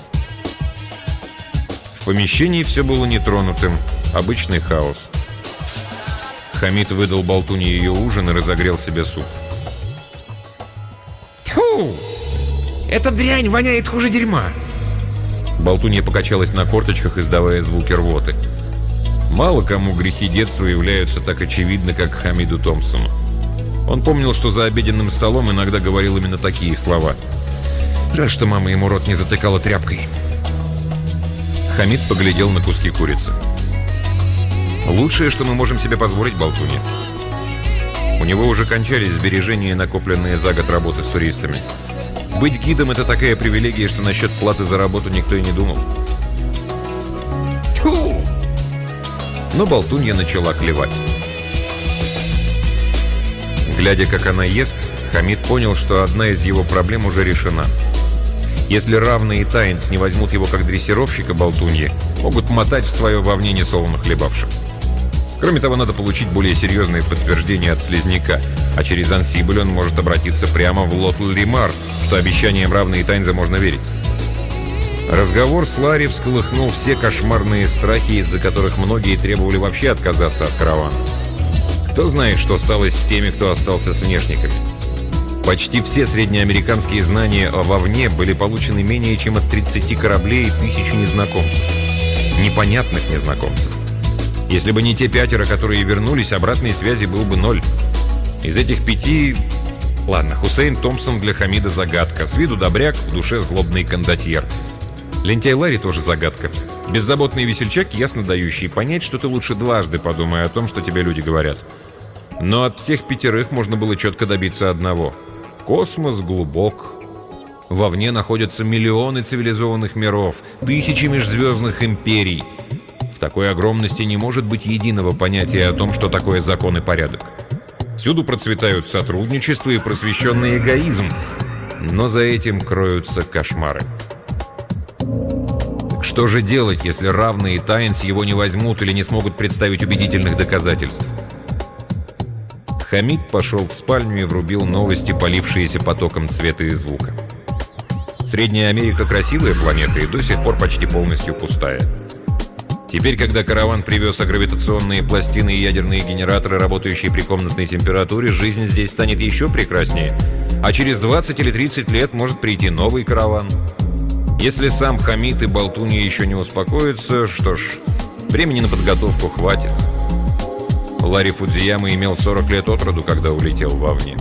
В помещении все было нетронутым, обычный хаос. Хамид выдал болтунье ее ужин и разогрел себе суп. Тьфу! Эта дрянь воняет хуже дерьма. Болтунья покачалась на корточках, издавая звуки рвоты. Мало кому грехи детства являются так очевидны, как Хамиду Томпсону. Он помнил, что за обеденным столом иногда говорил именно такие слова. Жаль, что мама ему рот не затыкала тряпкой. Хамид поглядел на куски курицы. «Лучшее, что мы можем себе позволить, болтунья. У него уже кончались сбережения, накопленные за год работы с туристами. Быть гидом — это такая привилегия, что насчет платы за работу никто и не думал». Тьфу! Но болтунья начала клевать. Глядя, как она ест, Хамид понял, что одна из его проблем уже решена. Если равные и Таинс не возьмут его как дрессировщика болтуньи, могут мотать в свое вовне несолоно хлебавших. Кроме того, надо получить более серьезные подтверждения от слизняка, а через Ансибль он может обратиться прямо в Лотл-Римар, что обещаниям равные Таинза можно верить. Разговор с Ларри всколыхнул все кошмарные страхи, из-за которых многие требовали вообще отказаться от каравана. Кто знает, что стало с теми, кто остался с внешниками. Почти все среднеамериканские знания о вовне были получены менее чем от тридцати кораблей и тысячи незнакомцев. Непонятных незнакомцев. Если бы не те пятеро, которые вернулись, обратной связи был бы ноль. Из этих пяти... Ладно, Хусейн Томпсон для Хамида загадка. С виду добряк, в душе злобный кондотьер. Лентяй Ларри тоже загадка. Беззаботный весельчак, ясно дающий понять, что ты лучше дважды подумай о том, что тебе люди говорят. Но от всех пятерых можно было четко добиться одного. Космос глубок. Вовне находятся миллионы цивилизованных миров, тысячи межзвездных империй. В такой огромности не может быть единого понятия о том, что такое закон и порядок. Всюду процветают сотрудничество и просвещенный эгоизм, но за этим кроются кошмары. Так что же делать, если равные Таинс его не возьмут или не смогут представить убедительных доказательств? Хамид пошел в спальню и врубил новости, полившиеся потоком цвета и звука. Средняя Америка — красивая планета и до сих пор почти полностью пустая. Теперь, когда караван привез гравитационные пластины и ядерные генераторы, работающие при комнатной температуре, жизнь здесь станет еще прекраснее. А через двадцать или тридцать лет может прийти новый караван. Если сам Хамид и болтунья еще не успокоятся, что ж, времени на подготовку хватит. Ларри Фудзияма имел сорок лет от роду, когда улетел вовне.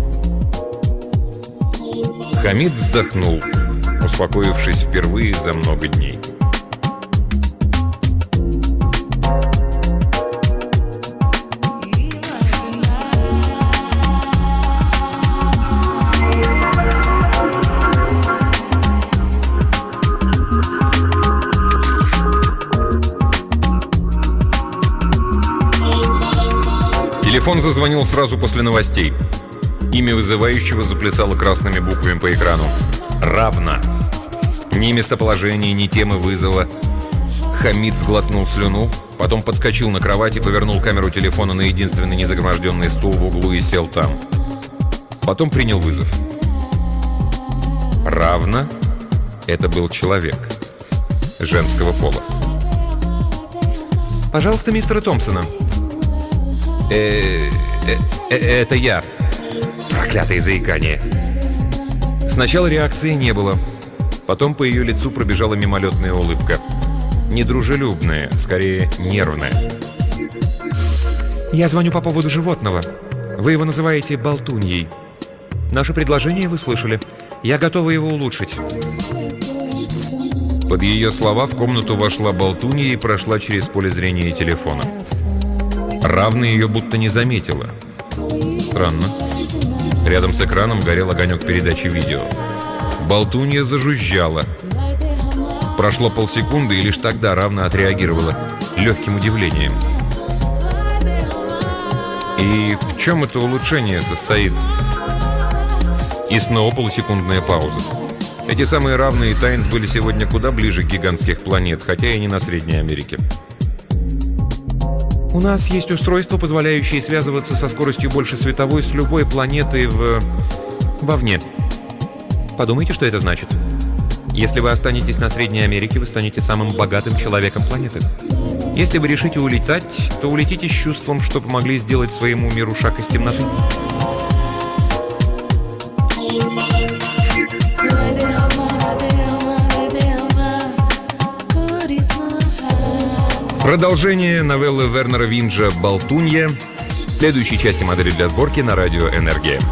Хамид вздохнул, успокоившись впервые за много дней. Телефон зазвонил сразу после новостей. Имя вызывающего заплясало красными буквами по экрану. «Равно». Ни местоположения, ни темы вызова. Хамид сглотнул слюну, потом подскочил на кровати, повернул камеру телефона на единственный незагроможденный стул в углу и сел там. Потом принял вызов. «Равно? Это был человек женского пола. Пожалуйста, мистера Томпсона. Э, э, э, это я. Проклятое заикание. Сначала реакции не было. Потом по ее лицу пробежала мимолетная улыбка. Недружелюбная, скорее нервная. Я звоню по поводу животного. Вы его называете болтуньей. Наше предложение вы слышали. Я готова его улучшить. Под ее слова в комнату вошла болтунья и прошла через поле зрения телефона. Равна ее будто не заметила. Странно. Рядом с экраном горел огонек передачи видео. Болтунья зажужжала. Прошло полсекунды, и лишь тогда Равна отреагировала легким удивлением. И в чем это улучшение состоит? И снова полусекундная пауза. Эти самые Равны и Тайнс были сегодня куда ближе к гигантских планет, хотя и не на Средней Америке. У нас есть устройство, позволяющее связываться со скоростью больше световой с любой планетой в... вовне. Подумайте, что это значит. Если вы останетесь на Средней Америке, вы станете самым богатым человеком планеты. Если вы решите улетать, то улетите с чувством, что помогли сделать своему миру шаг из темноты. Продолжение новеллы Вернера Винджа «Болтунья» в следующей части модели для сборки на радио «Энергия».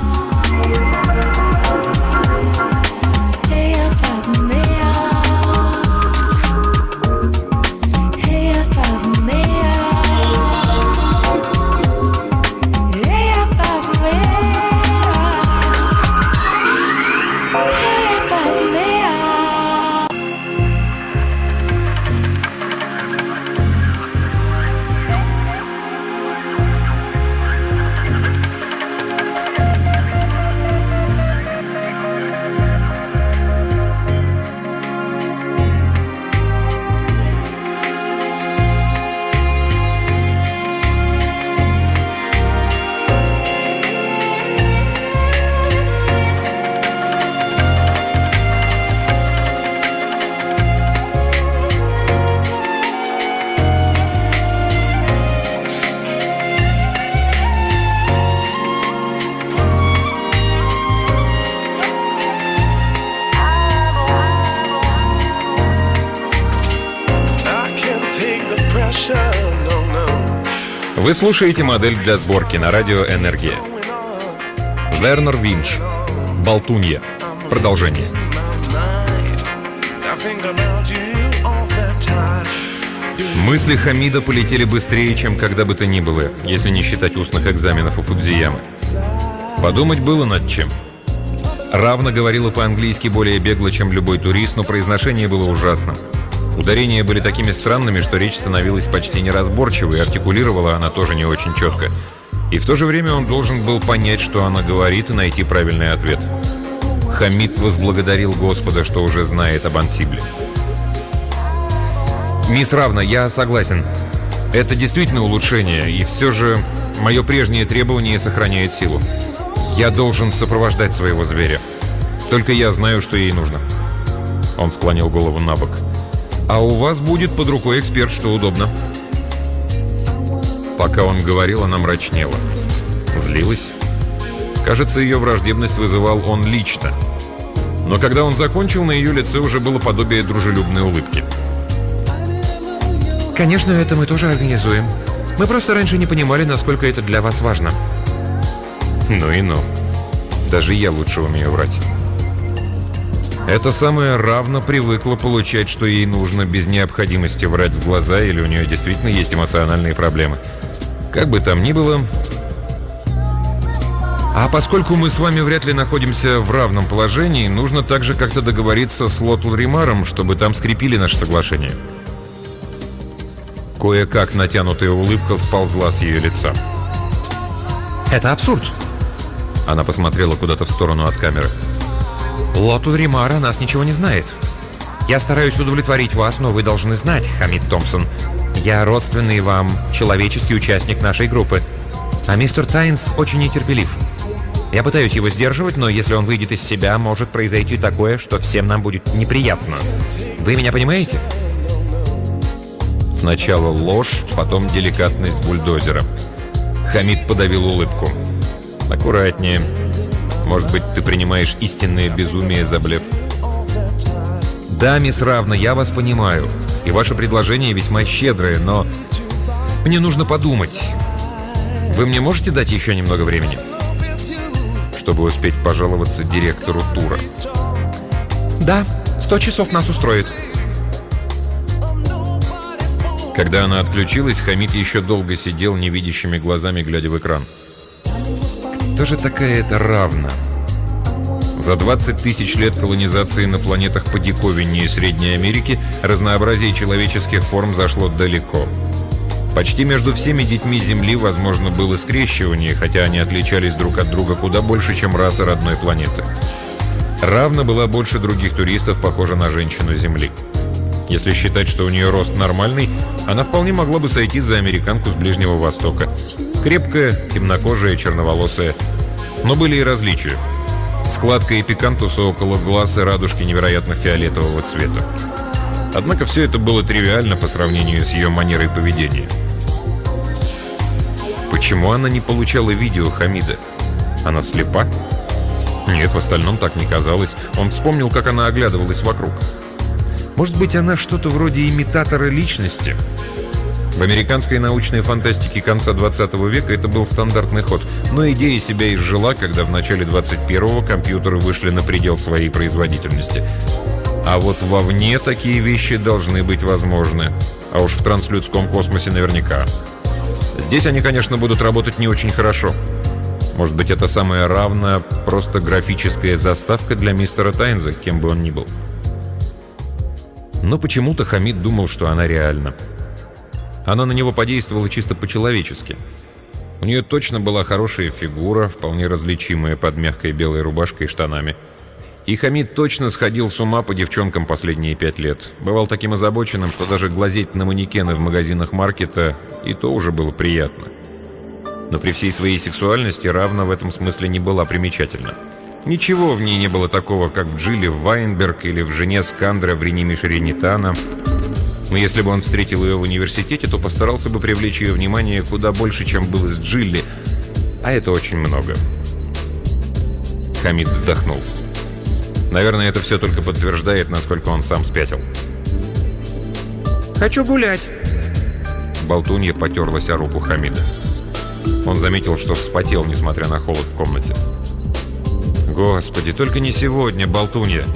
Вы слушаете модель для сборки на радио «Энергия». Вернер Виндж. «Болтунья». Продолжение. Мысли Хамида полетели быстрее, чем когда бы то ни было, если не считать устных экзаменов у Фудзиямы. Подумать было над чем. Равна говорила по-английски более бегло, чем любой турист, но произношение было ужасным. Ударения были такими странными, что речь становилась почти неразборчивой, и артикулировала она тоже не очень четко. И в то же время он должен был понять, что она говорит, и найти правильный ответ. Хамид возблагодарил Господа, что уже знает об ансибле. «Мисс Равна, я согласен. Это действительно улучшение, и все же мое прежнее требование сохраняет силу. Я должен сопровождать своего зверя. Только я знаю, что ей нужно». Он склонил голову на бок. «А у вас будет под рукой эксперт, что удобно». Пока он говорил, она мрачнела. Злилась. Кажется, ее враждебность вызывал он лично. Но когда он закончил, на ее лице уже было подобие дружелюбной улыбки. Конечно, это мы тоже организуем. Мы просто раньше не понимали, насколько это для вас важно. Ну и ну. Даже я лучше умею врать. Эта самая Равна привыкла получать, что ей нужно, без необходимости врать в глаза, или у нее действительно есть эмоциональные проблемы. Как бы там ни было... А поскольку мы с вами вряд ли находимся в равном положении, нужно также как-то договориться с Лотлримаром, чтобы там скрепили наше соглашение. Кое-как натянутая улыбка сползла с ее лица. Это абсурд. Она посмотрела куда-то в сторону от камеры. Лотлримар о нас ничего не знает. Я стараюсь удовлетворить вас, но вы должны знать, Хамид Томпсон. Я родственный вам, человеческий участник нашей группы. А мистер Тайнс очень нетерпелив. Я пытаюсь его сдерживать, но если он выйдет из себя, может произойти такое, что всем нам будет неприятно. Вы меня понимаете? Сначала ложь, потом деликатность бульдозера. Хамид подавил улыбку. Аккуратнее. Может быть, ты принимаешь истинное безумие за блеф? Да, мисс Равна, я вас понимаю. И ваше предложение весьма щедрое, но мне нужно подумать. Вы мне можете дать еще немного времени? Чтобы успеть пожаловаться директору тура. Да, сто часов нас устроит. Когда она отключилась, Хамид еще долго сидел невидящими глазами, глядя в экран. Кто же такая эта Равна? За двадцать тысяч лет колонизации на планетах по диковиннее Средней Америки разнообразие человеческих форм зашло далеко. Почти между всеми детьми Земли возможно было скрещивание, хотя они отличались друг от друга куда больше, чем расы родной планеты. Равна была больше других туристов похожа на женщину Земли. Если считать, что у нее рост нормальный, она вполне могла бы сойти за американку с Ближнего Востока. Крепкая, темнокожая, черноволосая. Но были и различия. Складка и пикантуса около глаз и радужки невероятно фиолетового цвета. Однако все это было тривиально по сравнению с ее манерой поведения. Почему она не получала видео Хамида? Она слепа? Нет, в остальном так не казалось. Он вспомнил, как она оглядывалась вокруг. Может быть, она что-то вроде имитатора личности? В американской научной фантастике конца двадцатого века это был стандартный ход, но идея себя изжила, когда в начале двадцать первого компьютеры вышли на предел своей производительности. А вот вовне такие вещи должны быть возможны. А уж в транслюдском космосе наверняка. Здесь они, конечно, будут работать не очень хорошо. Может быть, это самая равная, просто графическая заставка для мистера Тайнза, кем бы он ни был. Но почему-то Хамид думал, что она реальна. Она на него подействовала чисто по-человечески. У нее точно была хорошая фигура, вполне различимая под мягкой белой рубашкой и штанами. И Хамид точно сходил с ума по девчонкам последние пять лет. Бывал таким озабоченным, что даже глазеть на манекены в магазинах маркета и то уже было приятно. Но при всей своей сексуальности Равна в этом смысле не была примечательна. Ничего в ней не было такого, как в Джилли Вайнберг или в жене Скандра в Рениме Шеренитана. Но если бы он встретил ее в университете, то постарался бы привлечь ее внимание куда больше, чем было с Джилли. А это очень много. Хамид вздохнул. Наверное, это все только подтверждает, насколько он сам спятил. «Хочу гулять!» Болтунья потерлась о руку Хамида. Он заметил, что вспотел, несмотря на холод в комнате. «Господи, только не сегодня, болтунья!»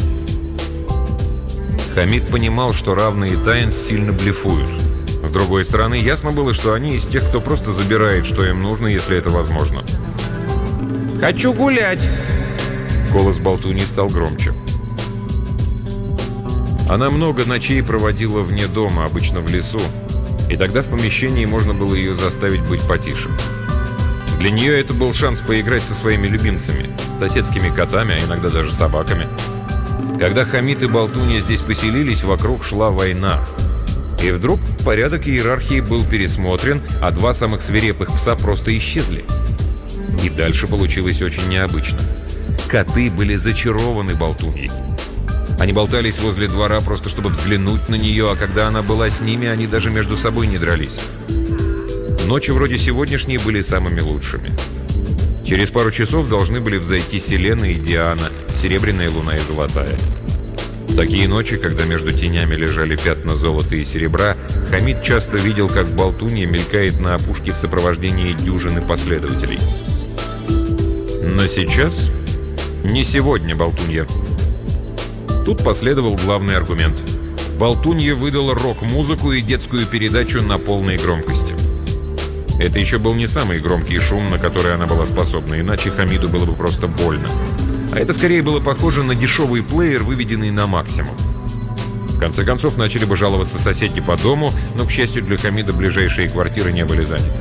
Хамид понимал, что равные Тайнс сильно блефуют. С другой стороны, ясно было, что они из тех, кто просто забирает, что им нужно, если это возможно. «Хочу гулять!» Голос болтуньи стал громче. Она много ночей проводила вне дома, обычно в лесу, и тогда в помещении можно было ее заставить быть потише. Для нее это был шанс поиграть со своими любимцами, соседскими котами, а иногда даже собаками. Когда Хамид и болтунья здесь поселились, вокруг шла война. И вдруг порядок иерархии был пересмотрен, а два самых свирепых пса просто исчезли. И дальше получилось очень необычно. Коты были зачарованы болтуньей. Они болтались возле двора просто чтобы взглянуть на нее, а когда она была с ними, они даже между собой не дрались. Ночи вроде сегодняшней были самыми лучшими. Через пару часов должны были взойти Селена и Диана, серебряная луна и золотая. В такие ночи, когда между тенями лежали пятна золота и серебра, Хамид часто видел, как болтунья мелькает на опушке в сопровождении дюжины последователей. Но сейчас... Не сегодня, болтунья. Тут последовал главный аргумент. Болтунья выдала рок-музыку и детскую передачу на полной громкости. Это еще был не самый громкий шум, на который она была способна, иначе Хамиду было бы просто больно. А это скорее было похоже на дешевый плеер, выведенный на максимум. В конце концов, начали бы жаловаться соседи по дому, но, к счастью для Хамида, ближайшие квартиры не были заняты.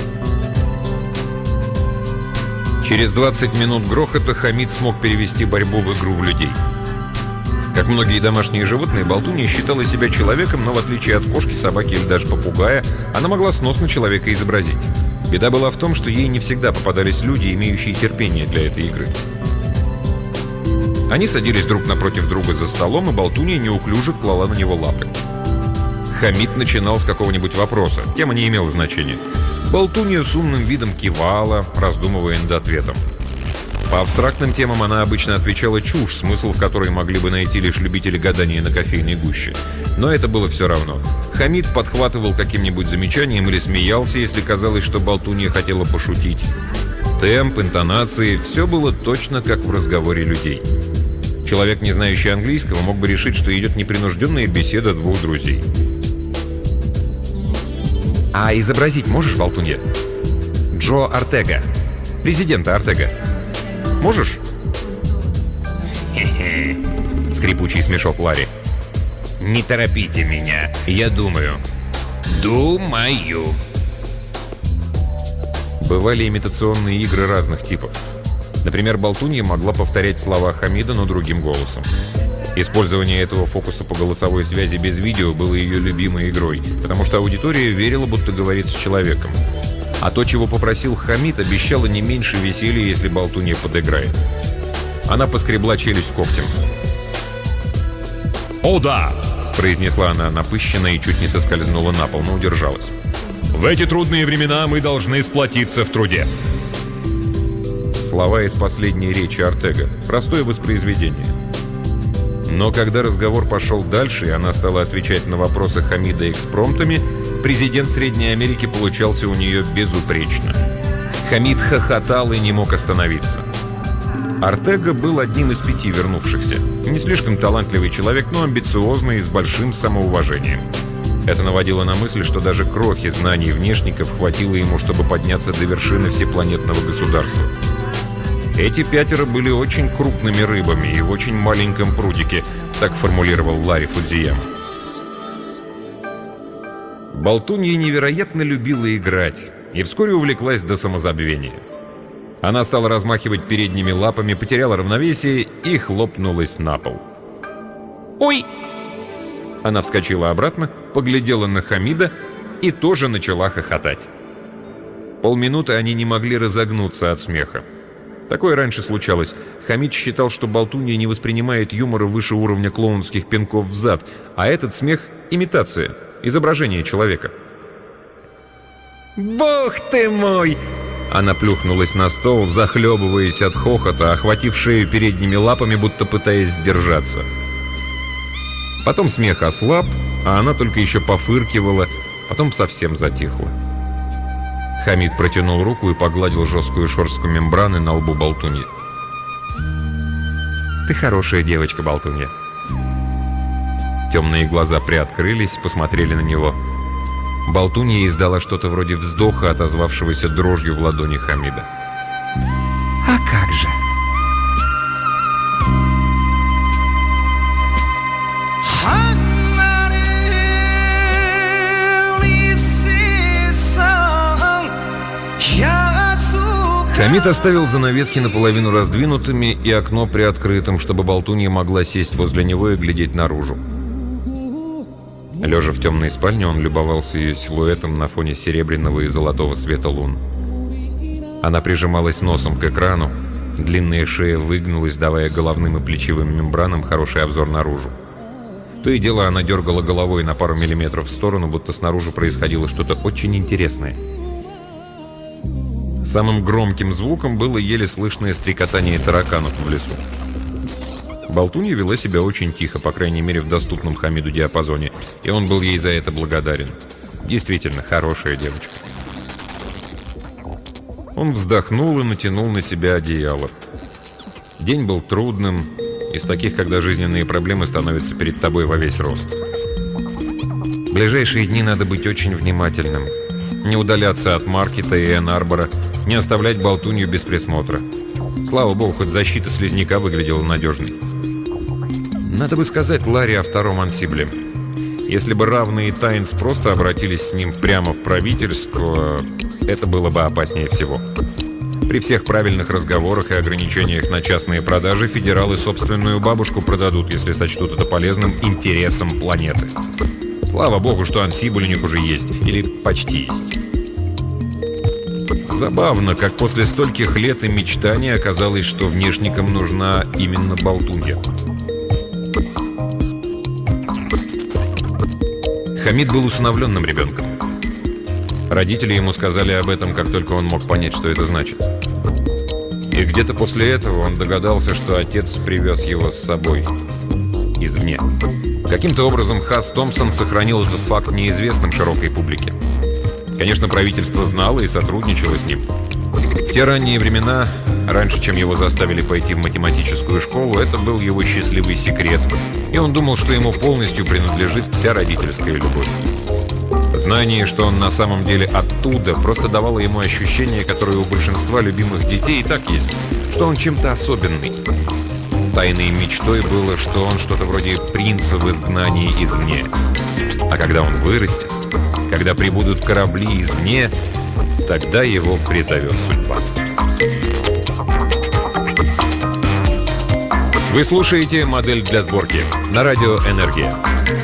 Через двадцать минут грохота Хамид смог перевести борьбу в игру в людей. Как многие домашние животные, болтунья считала себя человеком, но в отличие от кошки, собаки или даже попугая, она могла сносно человека изобразить. Беда была в том, что ей не всегда попадались люди, имеющие терпение для этой игры. Они садились друг напротив друга за столом, и болтунья неуклюже клала на него лапы. Хамид начинал с какого-нибудь вопроса. Тема не имела значения. Болтунья с умным видом кивала, раздумывая над ответом. По абстрактным темам она обычно отвечала чушь, смысл в которой могли бы найти лишь любители гадания на кофейной гуще. Но это было все равно. Хамид подхватывал каким-нибудь замечанием или смеялся, если казалось, что болтунья хотела пошутить. Темп, интонации — все было точно как в разговоре людей. Человек, не знающий английского, мог бы решить, что идет непринужденная беседа двух друзей. «А изобразить можешь, болтунья? Джо Ортега. Президента Ортега. Можешь?» «Хе-хе», — скрипучий смешок Ларри. «Не торопите меня, я думаю. Думаю». Бывали имитационные игры разных типов. Например, болтунья могла повторять слова Хамида, но другим голосом. Использование этого фокуса по голосовой связи без видео было ее любимой игрой, потому что аудитория верила, будто говорит с человеком. А то, чего попросил Хамид, обещало не меньше веселья, если болтунья подыграет. Она поскребла челюсть когтем. «О, да!» — произнесла она напыщенно и чуть не соскользнула на пол, но удержалась. «В эти трудные времена мы должны сплотиться в труде». Слова из последней речи Ортега. Простое воспроизведение. Но когда разговор пошел дальше, и она стала отвечать на вопросы Хамида экспромтами, президент Средней Америки получался у нее безупречно. Хамид хохотал и не мог остановиться. Ортега был одним из пяти вернувшихся. Не слишком талантливый человек, но амбициозный и с большим самоуважением. Это наводило на мысль, что даже крохи знаний внешников хватило ему, чтобы подняться до вершины всепланетного государства. Эти пятеро были очень крупными рыбами и в очень маленьком прудике, так формулировал Ларри Фудзияма. Болтунья невероятно любила играть и вскоре увлеклась до самозабвения. Она стала размахивать передними лапами, потеряла равновесие и хлопнулась на пол. «Ой!» Она вскочила обратно, поглядела на Хамида и тоже начала хохотать. Полминуты они не могли разогнуться от смеха. Такое раньше случалось. Хамид считал, что болтунья не воспринимает юмора выше уровня клоунских пинков в зад, а этот смех — имитация, изображение человека. «Бог ты мой!» Она плюхнулась на стол, захлебываясь от хохота, охватив шею передними лапами, будто пытаясь сдержаться. Потом смех ослаб, а она только еще пофыркивала, потом совсем затихла. Хамид протянул руку и погладил жесткую шерстку мембраны на лбу болтуньи. «Ты хорошая девочка, болтунья». Темные глаза приоткрылись, посмотрели на него. Болтунья издала что-то вроде вздоха, отозвавшегося дрожью в ладони Хамида. «А как же!» Хамид оставил занавески наполовину раздвинутыми и окно приоткрытым, чтобы болтунья могла сесть возле него и глядеть наружу. Лежа в темной спальне, он любовался ее силуэтом на фоне серебряного и золотого света лун. Она прижималась носом к экрану, длинная шея выгнулась, давая головным и плечевым мембранам хороший обзор наружу. То и дело она дергала головой на пару миллиметров в сторону, будто снаружи происходило что-то очень интересное. Самым громким звуком было еле слышное стрекотание тараканов в лесу. Болтунья вела себя очень тихо, по крайней мере в доступном Хамиду диапазоне, и он был ей за это благодарен. Действительно, хорошая девочка. Он вздохнул и натянул на себя одеяло. День был трудным, из таких, когда жизненные проблемы становятся перед тобой во весь рост. В ближайшие дни надо быть очень внимательным. Не удаляться от Маркета и Энн-Арбора, не оставлять болтунью без присмотра. Слава богу, хоть защита слизняка выглядела надежной. Надо бы сказать Ларри о втором ансибле. Если бы равные Тайнс просто обратились с ним прямо в правительство, это было бы опаснее всего. При всех правильных разговорах и ограничениях на частные продажи федералы собственную бабушку продадут, если сочтут это полезным интересам планеты. Слава богу, что ансибль у них уже есть, или почти есть. Забавно, как после стольких лет и мечтаний оказалось, что внешникам нужна именно болтунья. Хамид был усыновленным ребенком. Родители ему сказали об этом, как только он мог понять, что это значит. И где-то после этого он догадался, что отец привез его с собой извне. Каким-то образом Хас Томпсон сохранил этот факт неизвестным широкой публике. Конечно, правительство знало и сотрудничало с ним. В те ранние времена, раньше, чем его заставили пойти в математическую школу, это был его счастливый секрет, и он думал, что ему полностью принадлежит вся родительская любовь. Знание, что он на самом деле оттуда, просто давало ему ощущение, которое у большинства любимых детей и так есть, что он чем-то особенный. Тайной мечтой было, что он что-то вроде принца в изгнании извне. А когда он вырастет, когда прибудут корабли извне, тогда его призовет судьба. Вы слушаете «Модель для сборки» на радио «Энергия».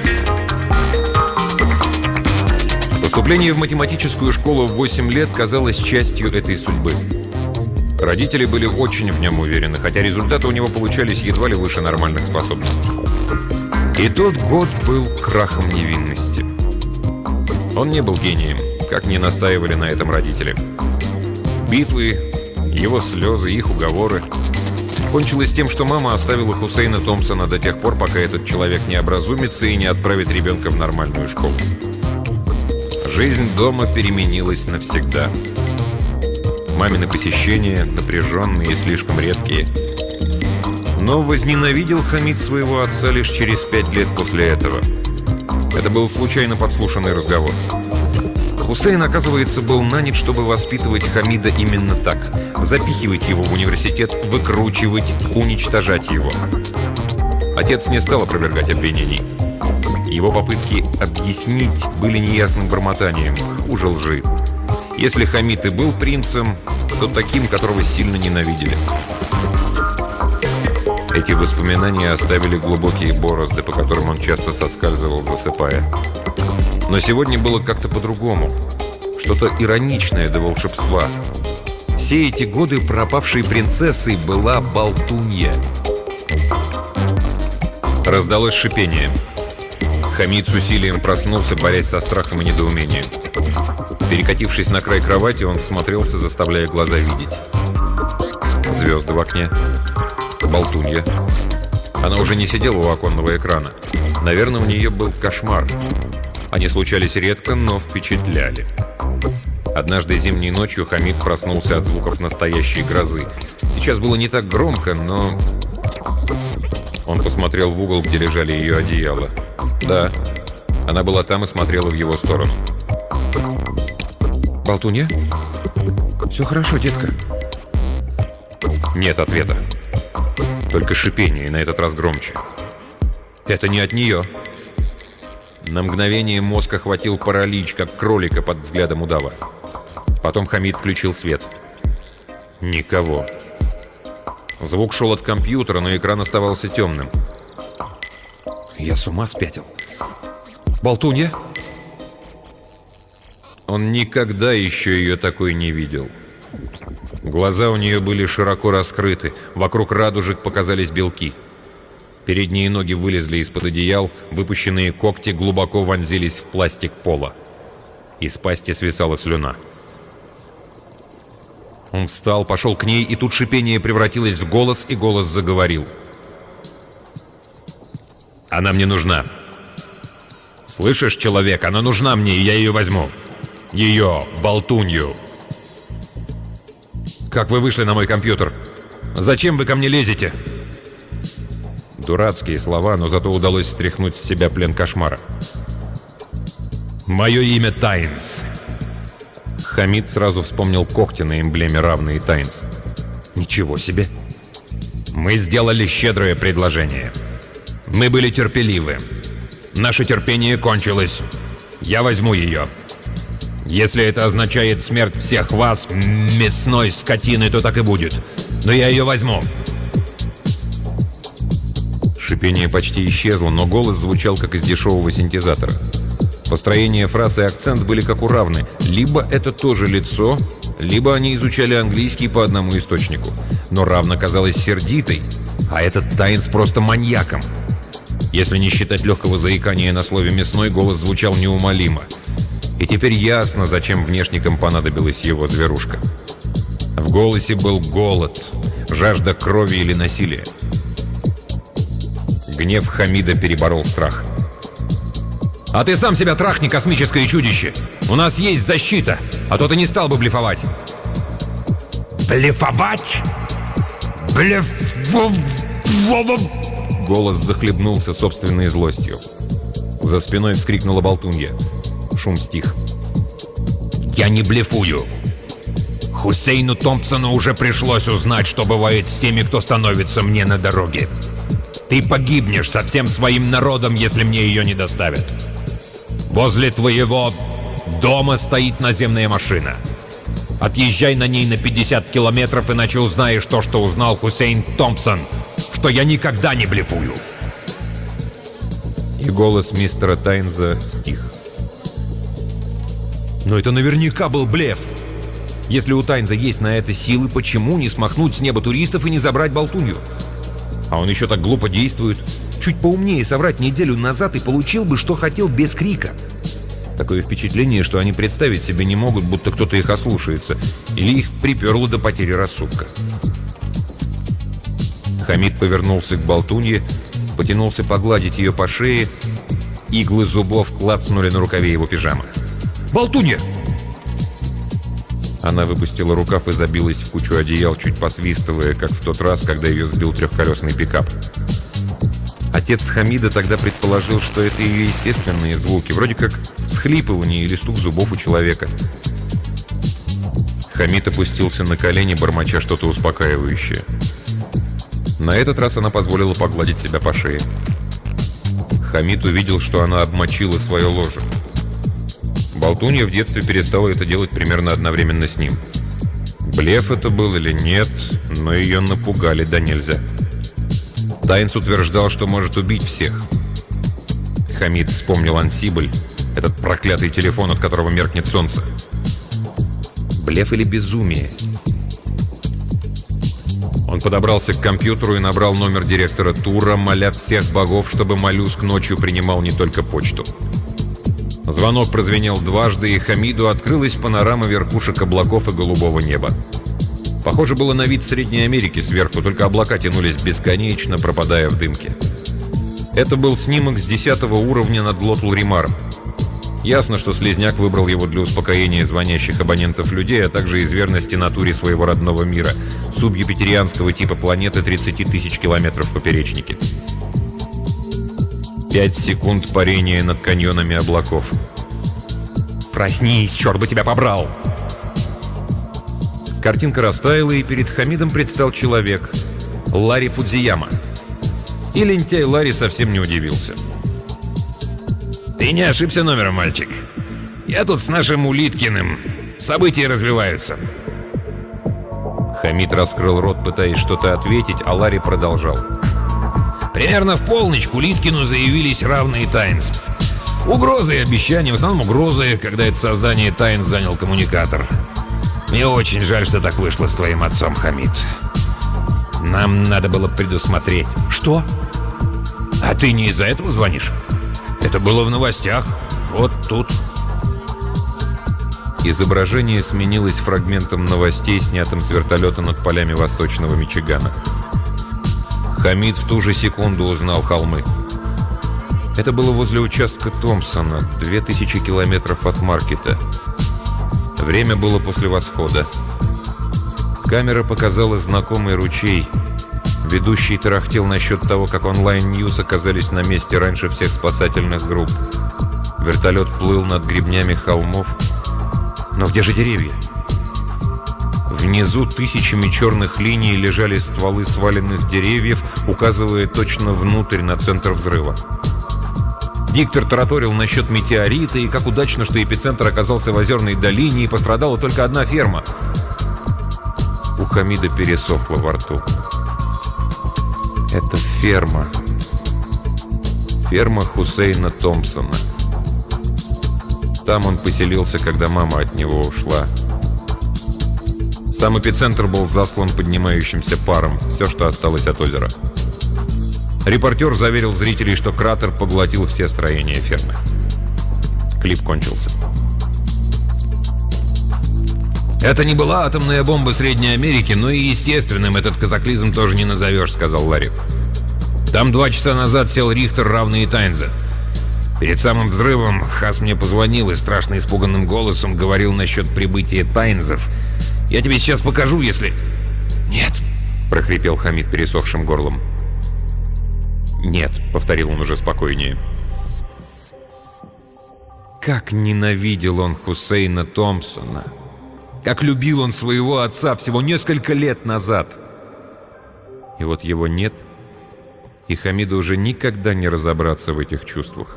Поступление в математическую школу в восемь лет казалось частью этой судьбы. Родители были очень в нем уверены, хотя результаты у него получались едва ли выше нормальных способностей. И тот год был крахом невинности. Он не был гением, как ни настаивали на этом родители. Битвы, его слезы, их уговоры. Кончилось тем, что мама оставила Хусейна Томпсона до тех пор, пока этот человек не образумится и не отправит ребенка в нормальную школу. Жизнь дома переменилась навсегда. Мамины посещения, напряженные и слишком редкие. Но возненавидел Хамид своего отца лишь через пять лет после этого. Это был случайно подслушанный разговор. Хусейн, оказывается, был нанят, чтобы воспитывать Хамида именно так. Запихивать его в университет, выкручивать, уничтожать его. Отец не стал опровергать обвинений. Его попытки объяснить были неясным бормотанием, хуже лжи. Если Хамид и был принцем, то таким, которого сильно ненавидели. Эти воспоминания оставили глубокие борозды, по которым он часто соскальзывал, засыпая. Но сегодня было как-то по-другому. Что-то ироничное до волшебства. Все эти годы пропавшей принцессой была болтунья. Раздалось шипение. Хамид с усилием проснулся, борясь со страхом и недоумением. Перекатившись на край кровати, он всмотрелся, заставляя глаза видеть. Звезды в окне. Болтунья. Она уже не сидела у оконного экрана. Наверное, у нее был кошмар. Они случались редко, но впечатляли. Однажды зимней ночью Хамид проснулся от звуков настоящей грозы. Сейчас было не так громко, но... Он посмотрел в угол, где лежали ее одеяла. Да, она была там и смотрела в его сторону. Болтунья? Все хорошо, детка. Нет ответа. Только шипение, и на этот раз громче. Это не от нее. На мгновение мозг охватил паралич, как кролика под взглядом удава. Потом Хамид включил свет. Никого. Звук шел от компьютера, но экран оставался темным. Я с ума спятил. Болтунья? Он никогда еще ее такой не видел. Глаза у нее были широко раскрыты, вокруг радужек показались белки. Передние ноги вылезли из-под одеял, выпущенные когти глубоко вонзились в пластик пола. Из пасти свисала слюна. Он встал, пошел к ней, и тут шипение превратилось в голос, и голос заговорил. «Она мне нужна. Слышишь, человек, она нужна мне, и я ее возьму. Ее, болтунью. Как вы вышли на мой компьютер? Зачем вы ко мне лезете?» Дурацкие слова, но зато удалось стряхнуть с себя плен кошмара. «Мое имя Тайнс». Хамид сразу вспомнил когти на эмблеме, равные Тайнс. «Ничего себе! Мы сделали щедрое предложение. Мы были терпеливы. Наше терпение кончилось. Я возьму ее. Если это означает смерть всех вас, мясной скотины, то так и будет. Но я ее возьму». Шипение почти исчезло, но голос звучал, как из дешевого синтезатора. Построение фраз и акцент были как у равны. Либо это тоже лицо, либо они изучали английский по одному источнику. Но Равна казалась сердитой, а этот Тайнс просто маньяком. Если не считать легкого заикания на слове «мясной», голос звучал неумолимо. И теперь ясно, зачем внешникам понадобилась его зверушка. В голосе был голод, жажда крови или насилия. Гнев Хамида переборол страх. «А ты сам себя трахни, космическое чудище! У нас есть защита, а то ты не стал бы блефовать!» «Блефовать? Блеф...» Голос захлебнулся собственной злостью. За спиной вскрикнула болтунья. Шум стих. «Я не блефую! Хусейну Томпсону уже пришлось узнать, что бывает с теми, кто становится мне на дороге. Ты погибнешь со всем своим народом, если мне ее не доставят. Возле твоего дома стоит наземная машина. Отъезжай на ней на пятьдесят километров, иначе узнаешь то, что узнал Хусейн Томпсон, что я никогда не блефую». И голос мистера Тайнза стих. Но это наверняка был блеф. Если у Тайнза есть на это силы, почему не смахнуть с неба туристов и не забрать болтунью? А он еще так глупо действует. Чуть поумнее соврать неделю назад и получил бы, что хотел, без крика. Такое впечатление, что они представить себе не могут, будто кто-то их ослушается. Или их приперло до потери рассудка. Хамид повернулся к болтунье, потянулся погладить ее по шее. Иглы зубов клацнули на рукаве его пижамы. «Болтунья!» Она выпустила рукав и забилась в кучу одеял, чуть посвистывая, как в тот раз, когда ее сбил трехколесный пикап. Отец Хамида тогда предположил, что это ее естественные звуки, вроде как схлипывание или стук зубов у человека. Хамид опустился на колени, бормоча что-то успокаивающее. На этот раз она позволила погладить себя по шее. Хамид увидел, что она обмочила свое ложе. Болтунья в детстве перестала это делать примерно одновременно с ним. Блеф это был или нет, но ее напугали да нельзя. Тайнс утверждал, что может убить всех. Хамид вспомнил ансибль, этот проклятый телефон, от которого меркнет солнце. Блеф или безумие? Он подобрался к компьютеру и набрал номер директора тура, моля всех богов, чтобы моллюск ночью принимал не только почту. Звонок прозвенел дважды, и Хамиду открылась панорама верхушек облаков и голубого неба. Похоже было на вид Средней Америки сверху, только облака тянулись бесконечно, пропадая в дымке. Это был снимок с десятого уровня над Лотл-Римаром. Ясно, что Слизняк выбрал его для успокоения звонящих абонентов людей, а также из верности натуре своего родного мира, субюпитерианского типа планеты тридцати тысяч километров в поперечнике. Пять секунд парения над каньонами облаков. «Проснись, черт бы тебя побрал!» Картинка растаяла, и перед Хамидом предстал человек. Ларри Фудзияма. И лентяй Ларри совсем не удивился. «Ты не ошибся номером, мальчик. Я тут с нашим Улиткиным. События развиваются». Хамид раскрыл рот, пытаясь что-то ответить, а Ларри продолжал. «Примерно в полночь к Улиткину заявились равные Тайнс. Угрозы и обещания, в основном угрозы, когда это создание Тайнс занял коммуникатор. Мне очень жаль, что так вышло с твоим отцом, Хамид. Нам надо было предусмотреть». «Что? А ты не из-за этого звонишь? Это было в новостях. Вот тут». Изображение сменилось фрагментом новостей, снятым с вертолета над полями восточного Мичигана. Хамид в ту же секунду узнал холмы. Это было возле участка Томпсона, две тысячи километров от Маркета. Время было после восхода. Камера показала знакомый ручей. Ведущий тарахтел насчет того, как онлайн-ньюс оказались на месте раньше всех спасательных групп. Вертолет плыл над гребнями холмов. Но где же деревья? Внизу тысячами черных линий лежали стволы сваленных деревьев, указывая точно внутрь, на центр взрыва. Диктор тараторил насчет метеорита и как удачно, что эпицентр оказался в озерной долине и пострадала только одна ферма. У Хамида пересохло во рту. Это ферма. Ферма Хусейна Томпсона. Там он поселился, когда мама от него ушла. Сам эпицентр был заслан поднимающимся паром, все, что осталось от озера. Репортер заверил зрителей, что кратер поглотил все строения фермы. Клип кончился. «Это не была атомная бомба Средней Америки, но и естественным этот катаклизм тоже не назовешь», — сказал Ларри. «Там два часа назад сел Рихтер, равный Тайнза. Перед самым взрывом Хас мне позвонил и страшно испуганным голосом говорил насчет прибытия Тайнзов. Я тебе сейчас покажу, если...» «Нет», — прохрипел Хамид пересохшим горлом. «Нет», — повторил он уже спокойнее. Как ненавидел он Хусейна Томпсона! Как любил он своего отца всего несколько лет назад! И вот его нет, и Хамиду уже никогда не разобраться в этих чувствах.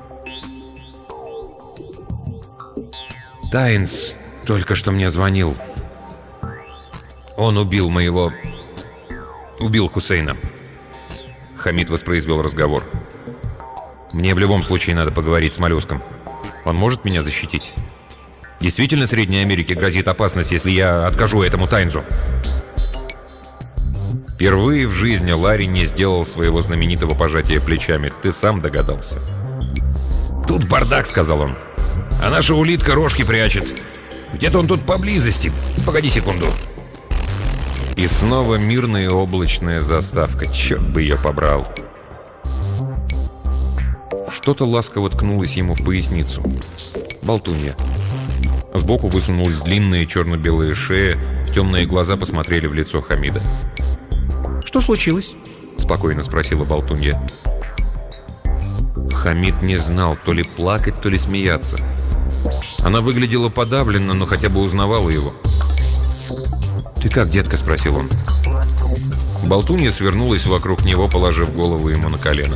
Тайнс только что мне звонил. Он убил моего... Убил Хусейна. Хамид воспроизвел разговор. Мне в любом случае надо поговорить с Моллюском. Он может меня защитить? Действительно, Средней Америке грозит опасность, если я откажу этому Тайнзу? Впервые в жизни Ларри не сделал своего знаменитого пожатия плечами. Ты сам догадался. «Тут бардак», — сказал он. «А наша улитка рожки прячет. Где-то он тут поблизости. Погоди секунду». И снова мирная облачная заставка. Черт бы ее побрал. Что-то ласково ткнулось ему в поясницу. Болтунья. Сбоку высунулась длинная черно-белая шея, темные глаза посмотрели в лицо Хамида. «Что случилось?» — спокойно спросила болтунья. Хамид не знал, то ли плакать, то ли смеяться. Она выглядела подавленно, но хотя бы узнавала его. «Ты как, детка?» — спросил он. Болтунья свернулась вокруг него, положив голову ему на колено.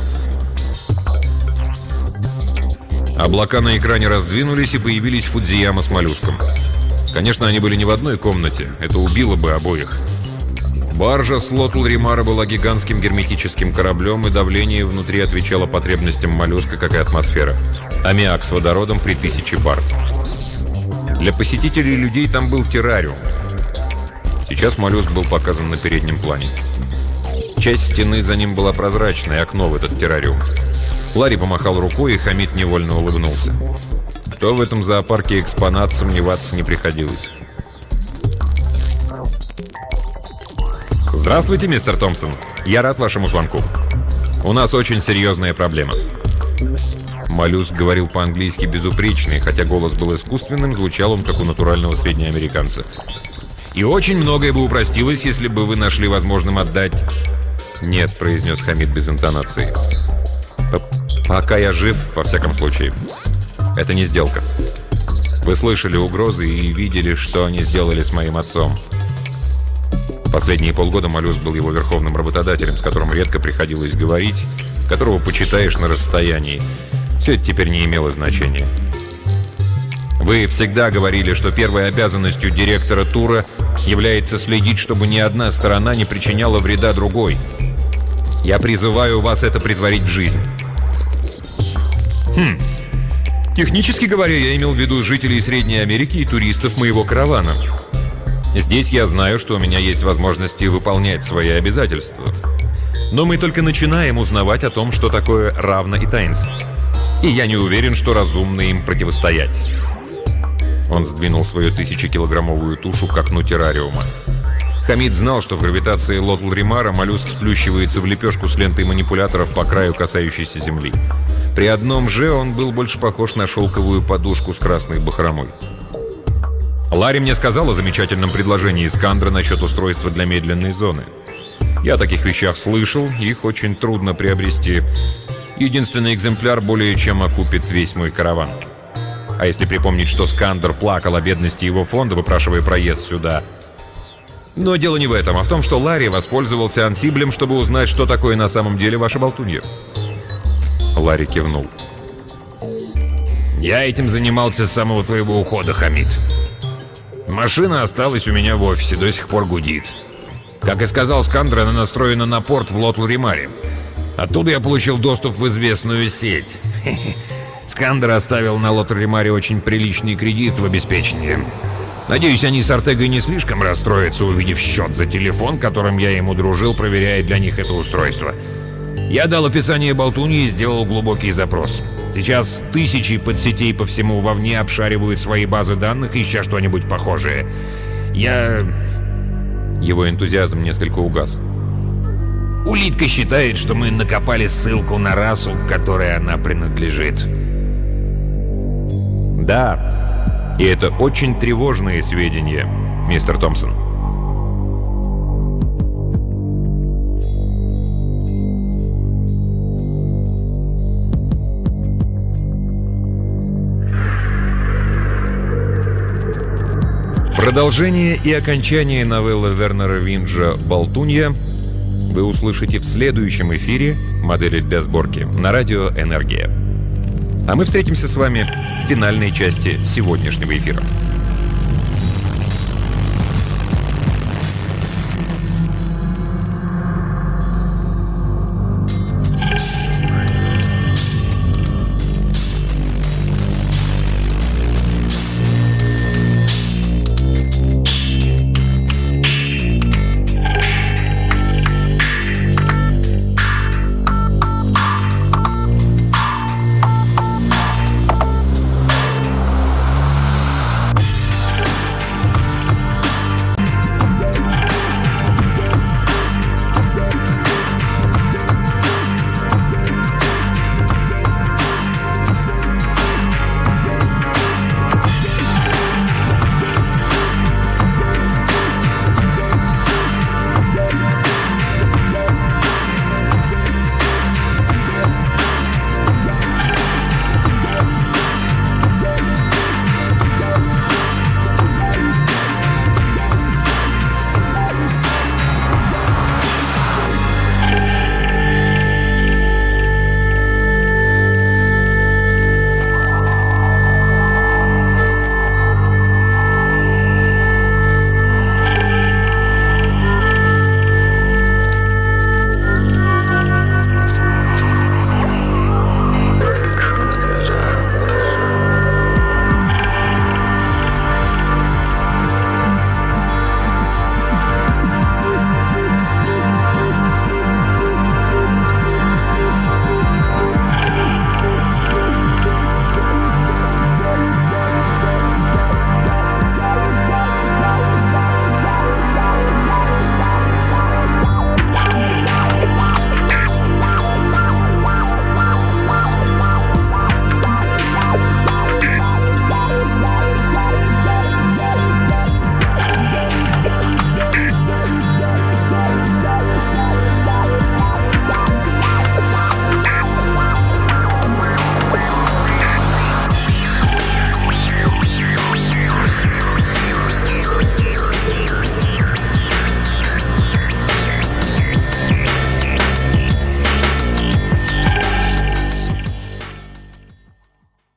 Облака на экране раздвинулись, и появились Фудзияма с Моллюском. Конечно, они были не в одной комнате, это убило бы обоих. Баржа с Лотл Римара была гигантским герметическим кораблем, и давление внутри отвечало потребностям Моллюска, как и атмосфера. Аммиак с водородом при тысяче бар. Для посетителей людей там был террариум. Сейчас Моллюск был показан на переднем плане. Часть стены за ним была прозрачной, окно в этот террариум. Ларри помахал рукой, и Хамид невольно улыбнулся. Кто в этом зоопарке экспонат, сомневаться не приходилось. «Здравствуйте, мистер Томпсон. Я рад вашему звонку. У нас очень серьезная проблема». Моллюск говорил по-английски безупречно, и хотя голос был искусственным, звучал он как у натурального среднеамериканца. «И очень многое бы упростилось, если бы вы нашли возможным отдать...» «Нет», — произнес Хамид без интонации. «Пока я жив, во всяком случае. Это не сделка. Вы слышали угрозы и видели, что они сделали с моим отцом. Последние полгода Моллюск был его верховным работодателем, с которым редко приходилось говорить, которого почитаешь на расстоянии. Все это теперь не имело значения. Вы всегда говорили, что первой обязанностью директора тура является следить, чтобы ни одна сторона не причиняла вреда другой. Я призываю вас это претворить в жизнь». Хм. Технически говоря, я имел в виду жителей Средней Америки и туристов моего каравана. Здесь я знаю, что у меня есть возможности выполнять свои обязательства. Но мы только начинаем узнавать о том, что такое Равна и Тайнс. И я не уверен, что разумно им противостоять. Он сдвинул свою тысячекилограммовую тушу к окну террариума. Хамид знал, что в гравитации Лотл Римара Моллюск сплющивается в лепешку с лентой манипуляторов по краю касающейся земли. При одном же он был больше похож на шелковую подушку с красной бахромой. Ларри мне сказал о замечательном предложении Искандра насчет устройства для медленной зоны. Я о таких вещах слышал, их очень трудно приобрести. Единственный экземпляр более чем окупит весь мой караван. А если припомнить, что Скандер плакал о бедности его фонда, выпрашивая проезд сюда... Но дело не в этом, а в том, что Ларри воспользовался ансиблем, чтобы узнать, что такое на самом деле ваша болтунья. Ларри кивнул. «Я этим занимался с самого твоего ухода, Хамид. Машина осталась у меня в офисе, до сих пор гудит. Как и сказал Скандер, она настроена на порт в Лотл-Римаре. Оттуда я получил доступ в известную сеть. Скандер оставил на Лотл-Римаре очень приличный кредит в обеспечении. Надеюсь, они с Ортегой не слишком расстроятся, увидев счет за телефон, которым я ему дружил, проверяя для них это устройство. Я дал описание болтуньи и сделал глубокий запрос. Сейчас тысячи подсетей по всему вовне обшаривают свои базы данных, ища что-нибудь похожее. Я... Его энтузиазм несколько угас. Улитка считает, что мы накопали ссылку на расу, к которой она принадлежит. Да, и это очень тревожные сведения, мистер Томпсон. Продолжение и окончание новеллы Вернера Винджа «Болтунья» вы услышите в следующем эфире «Модели для сборки» на радио «Энергия». А мы встретимся с вами в финальной части сегодняшнего эфира.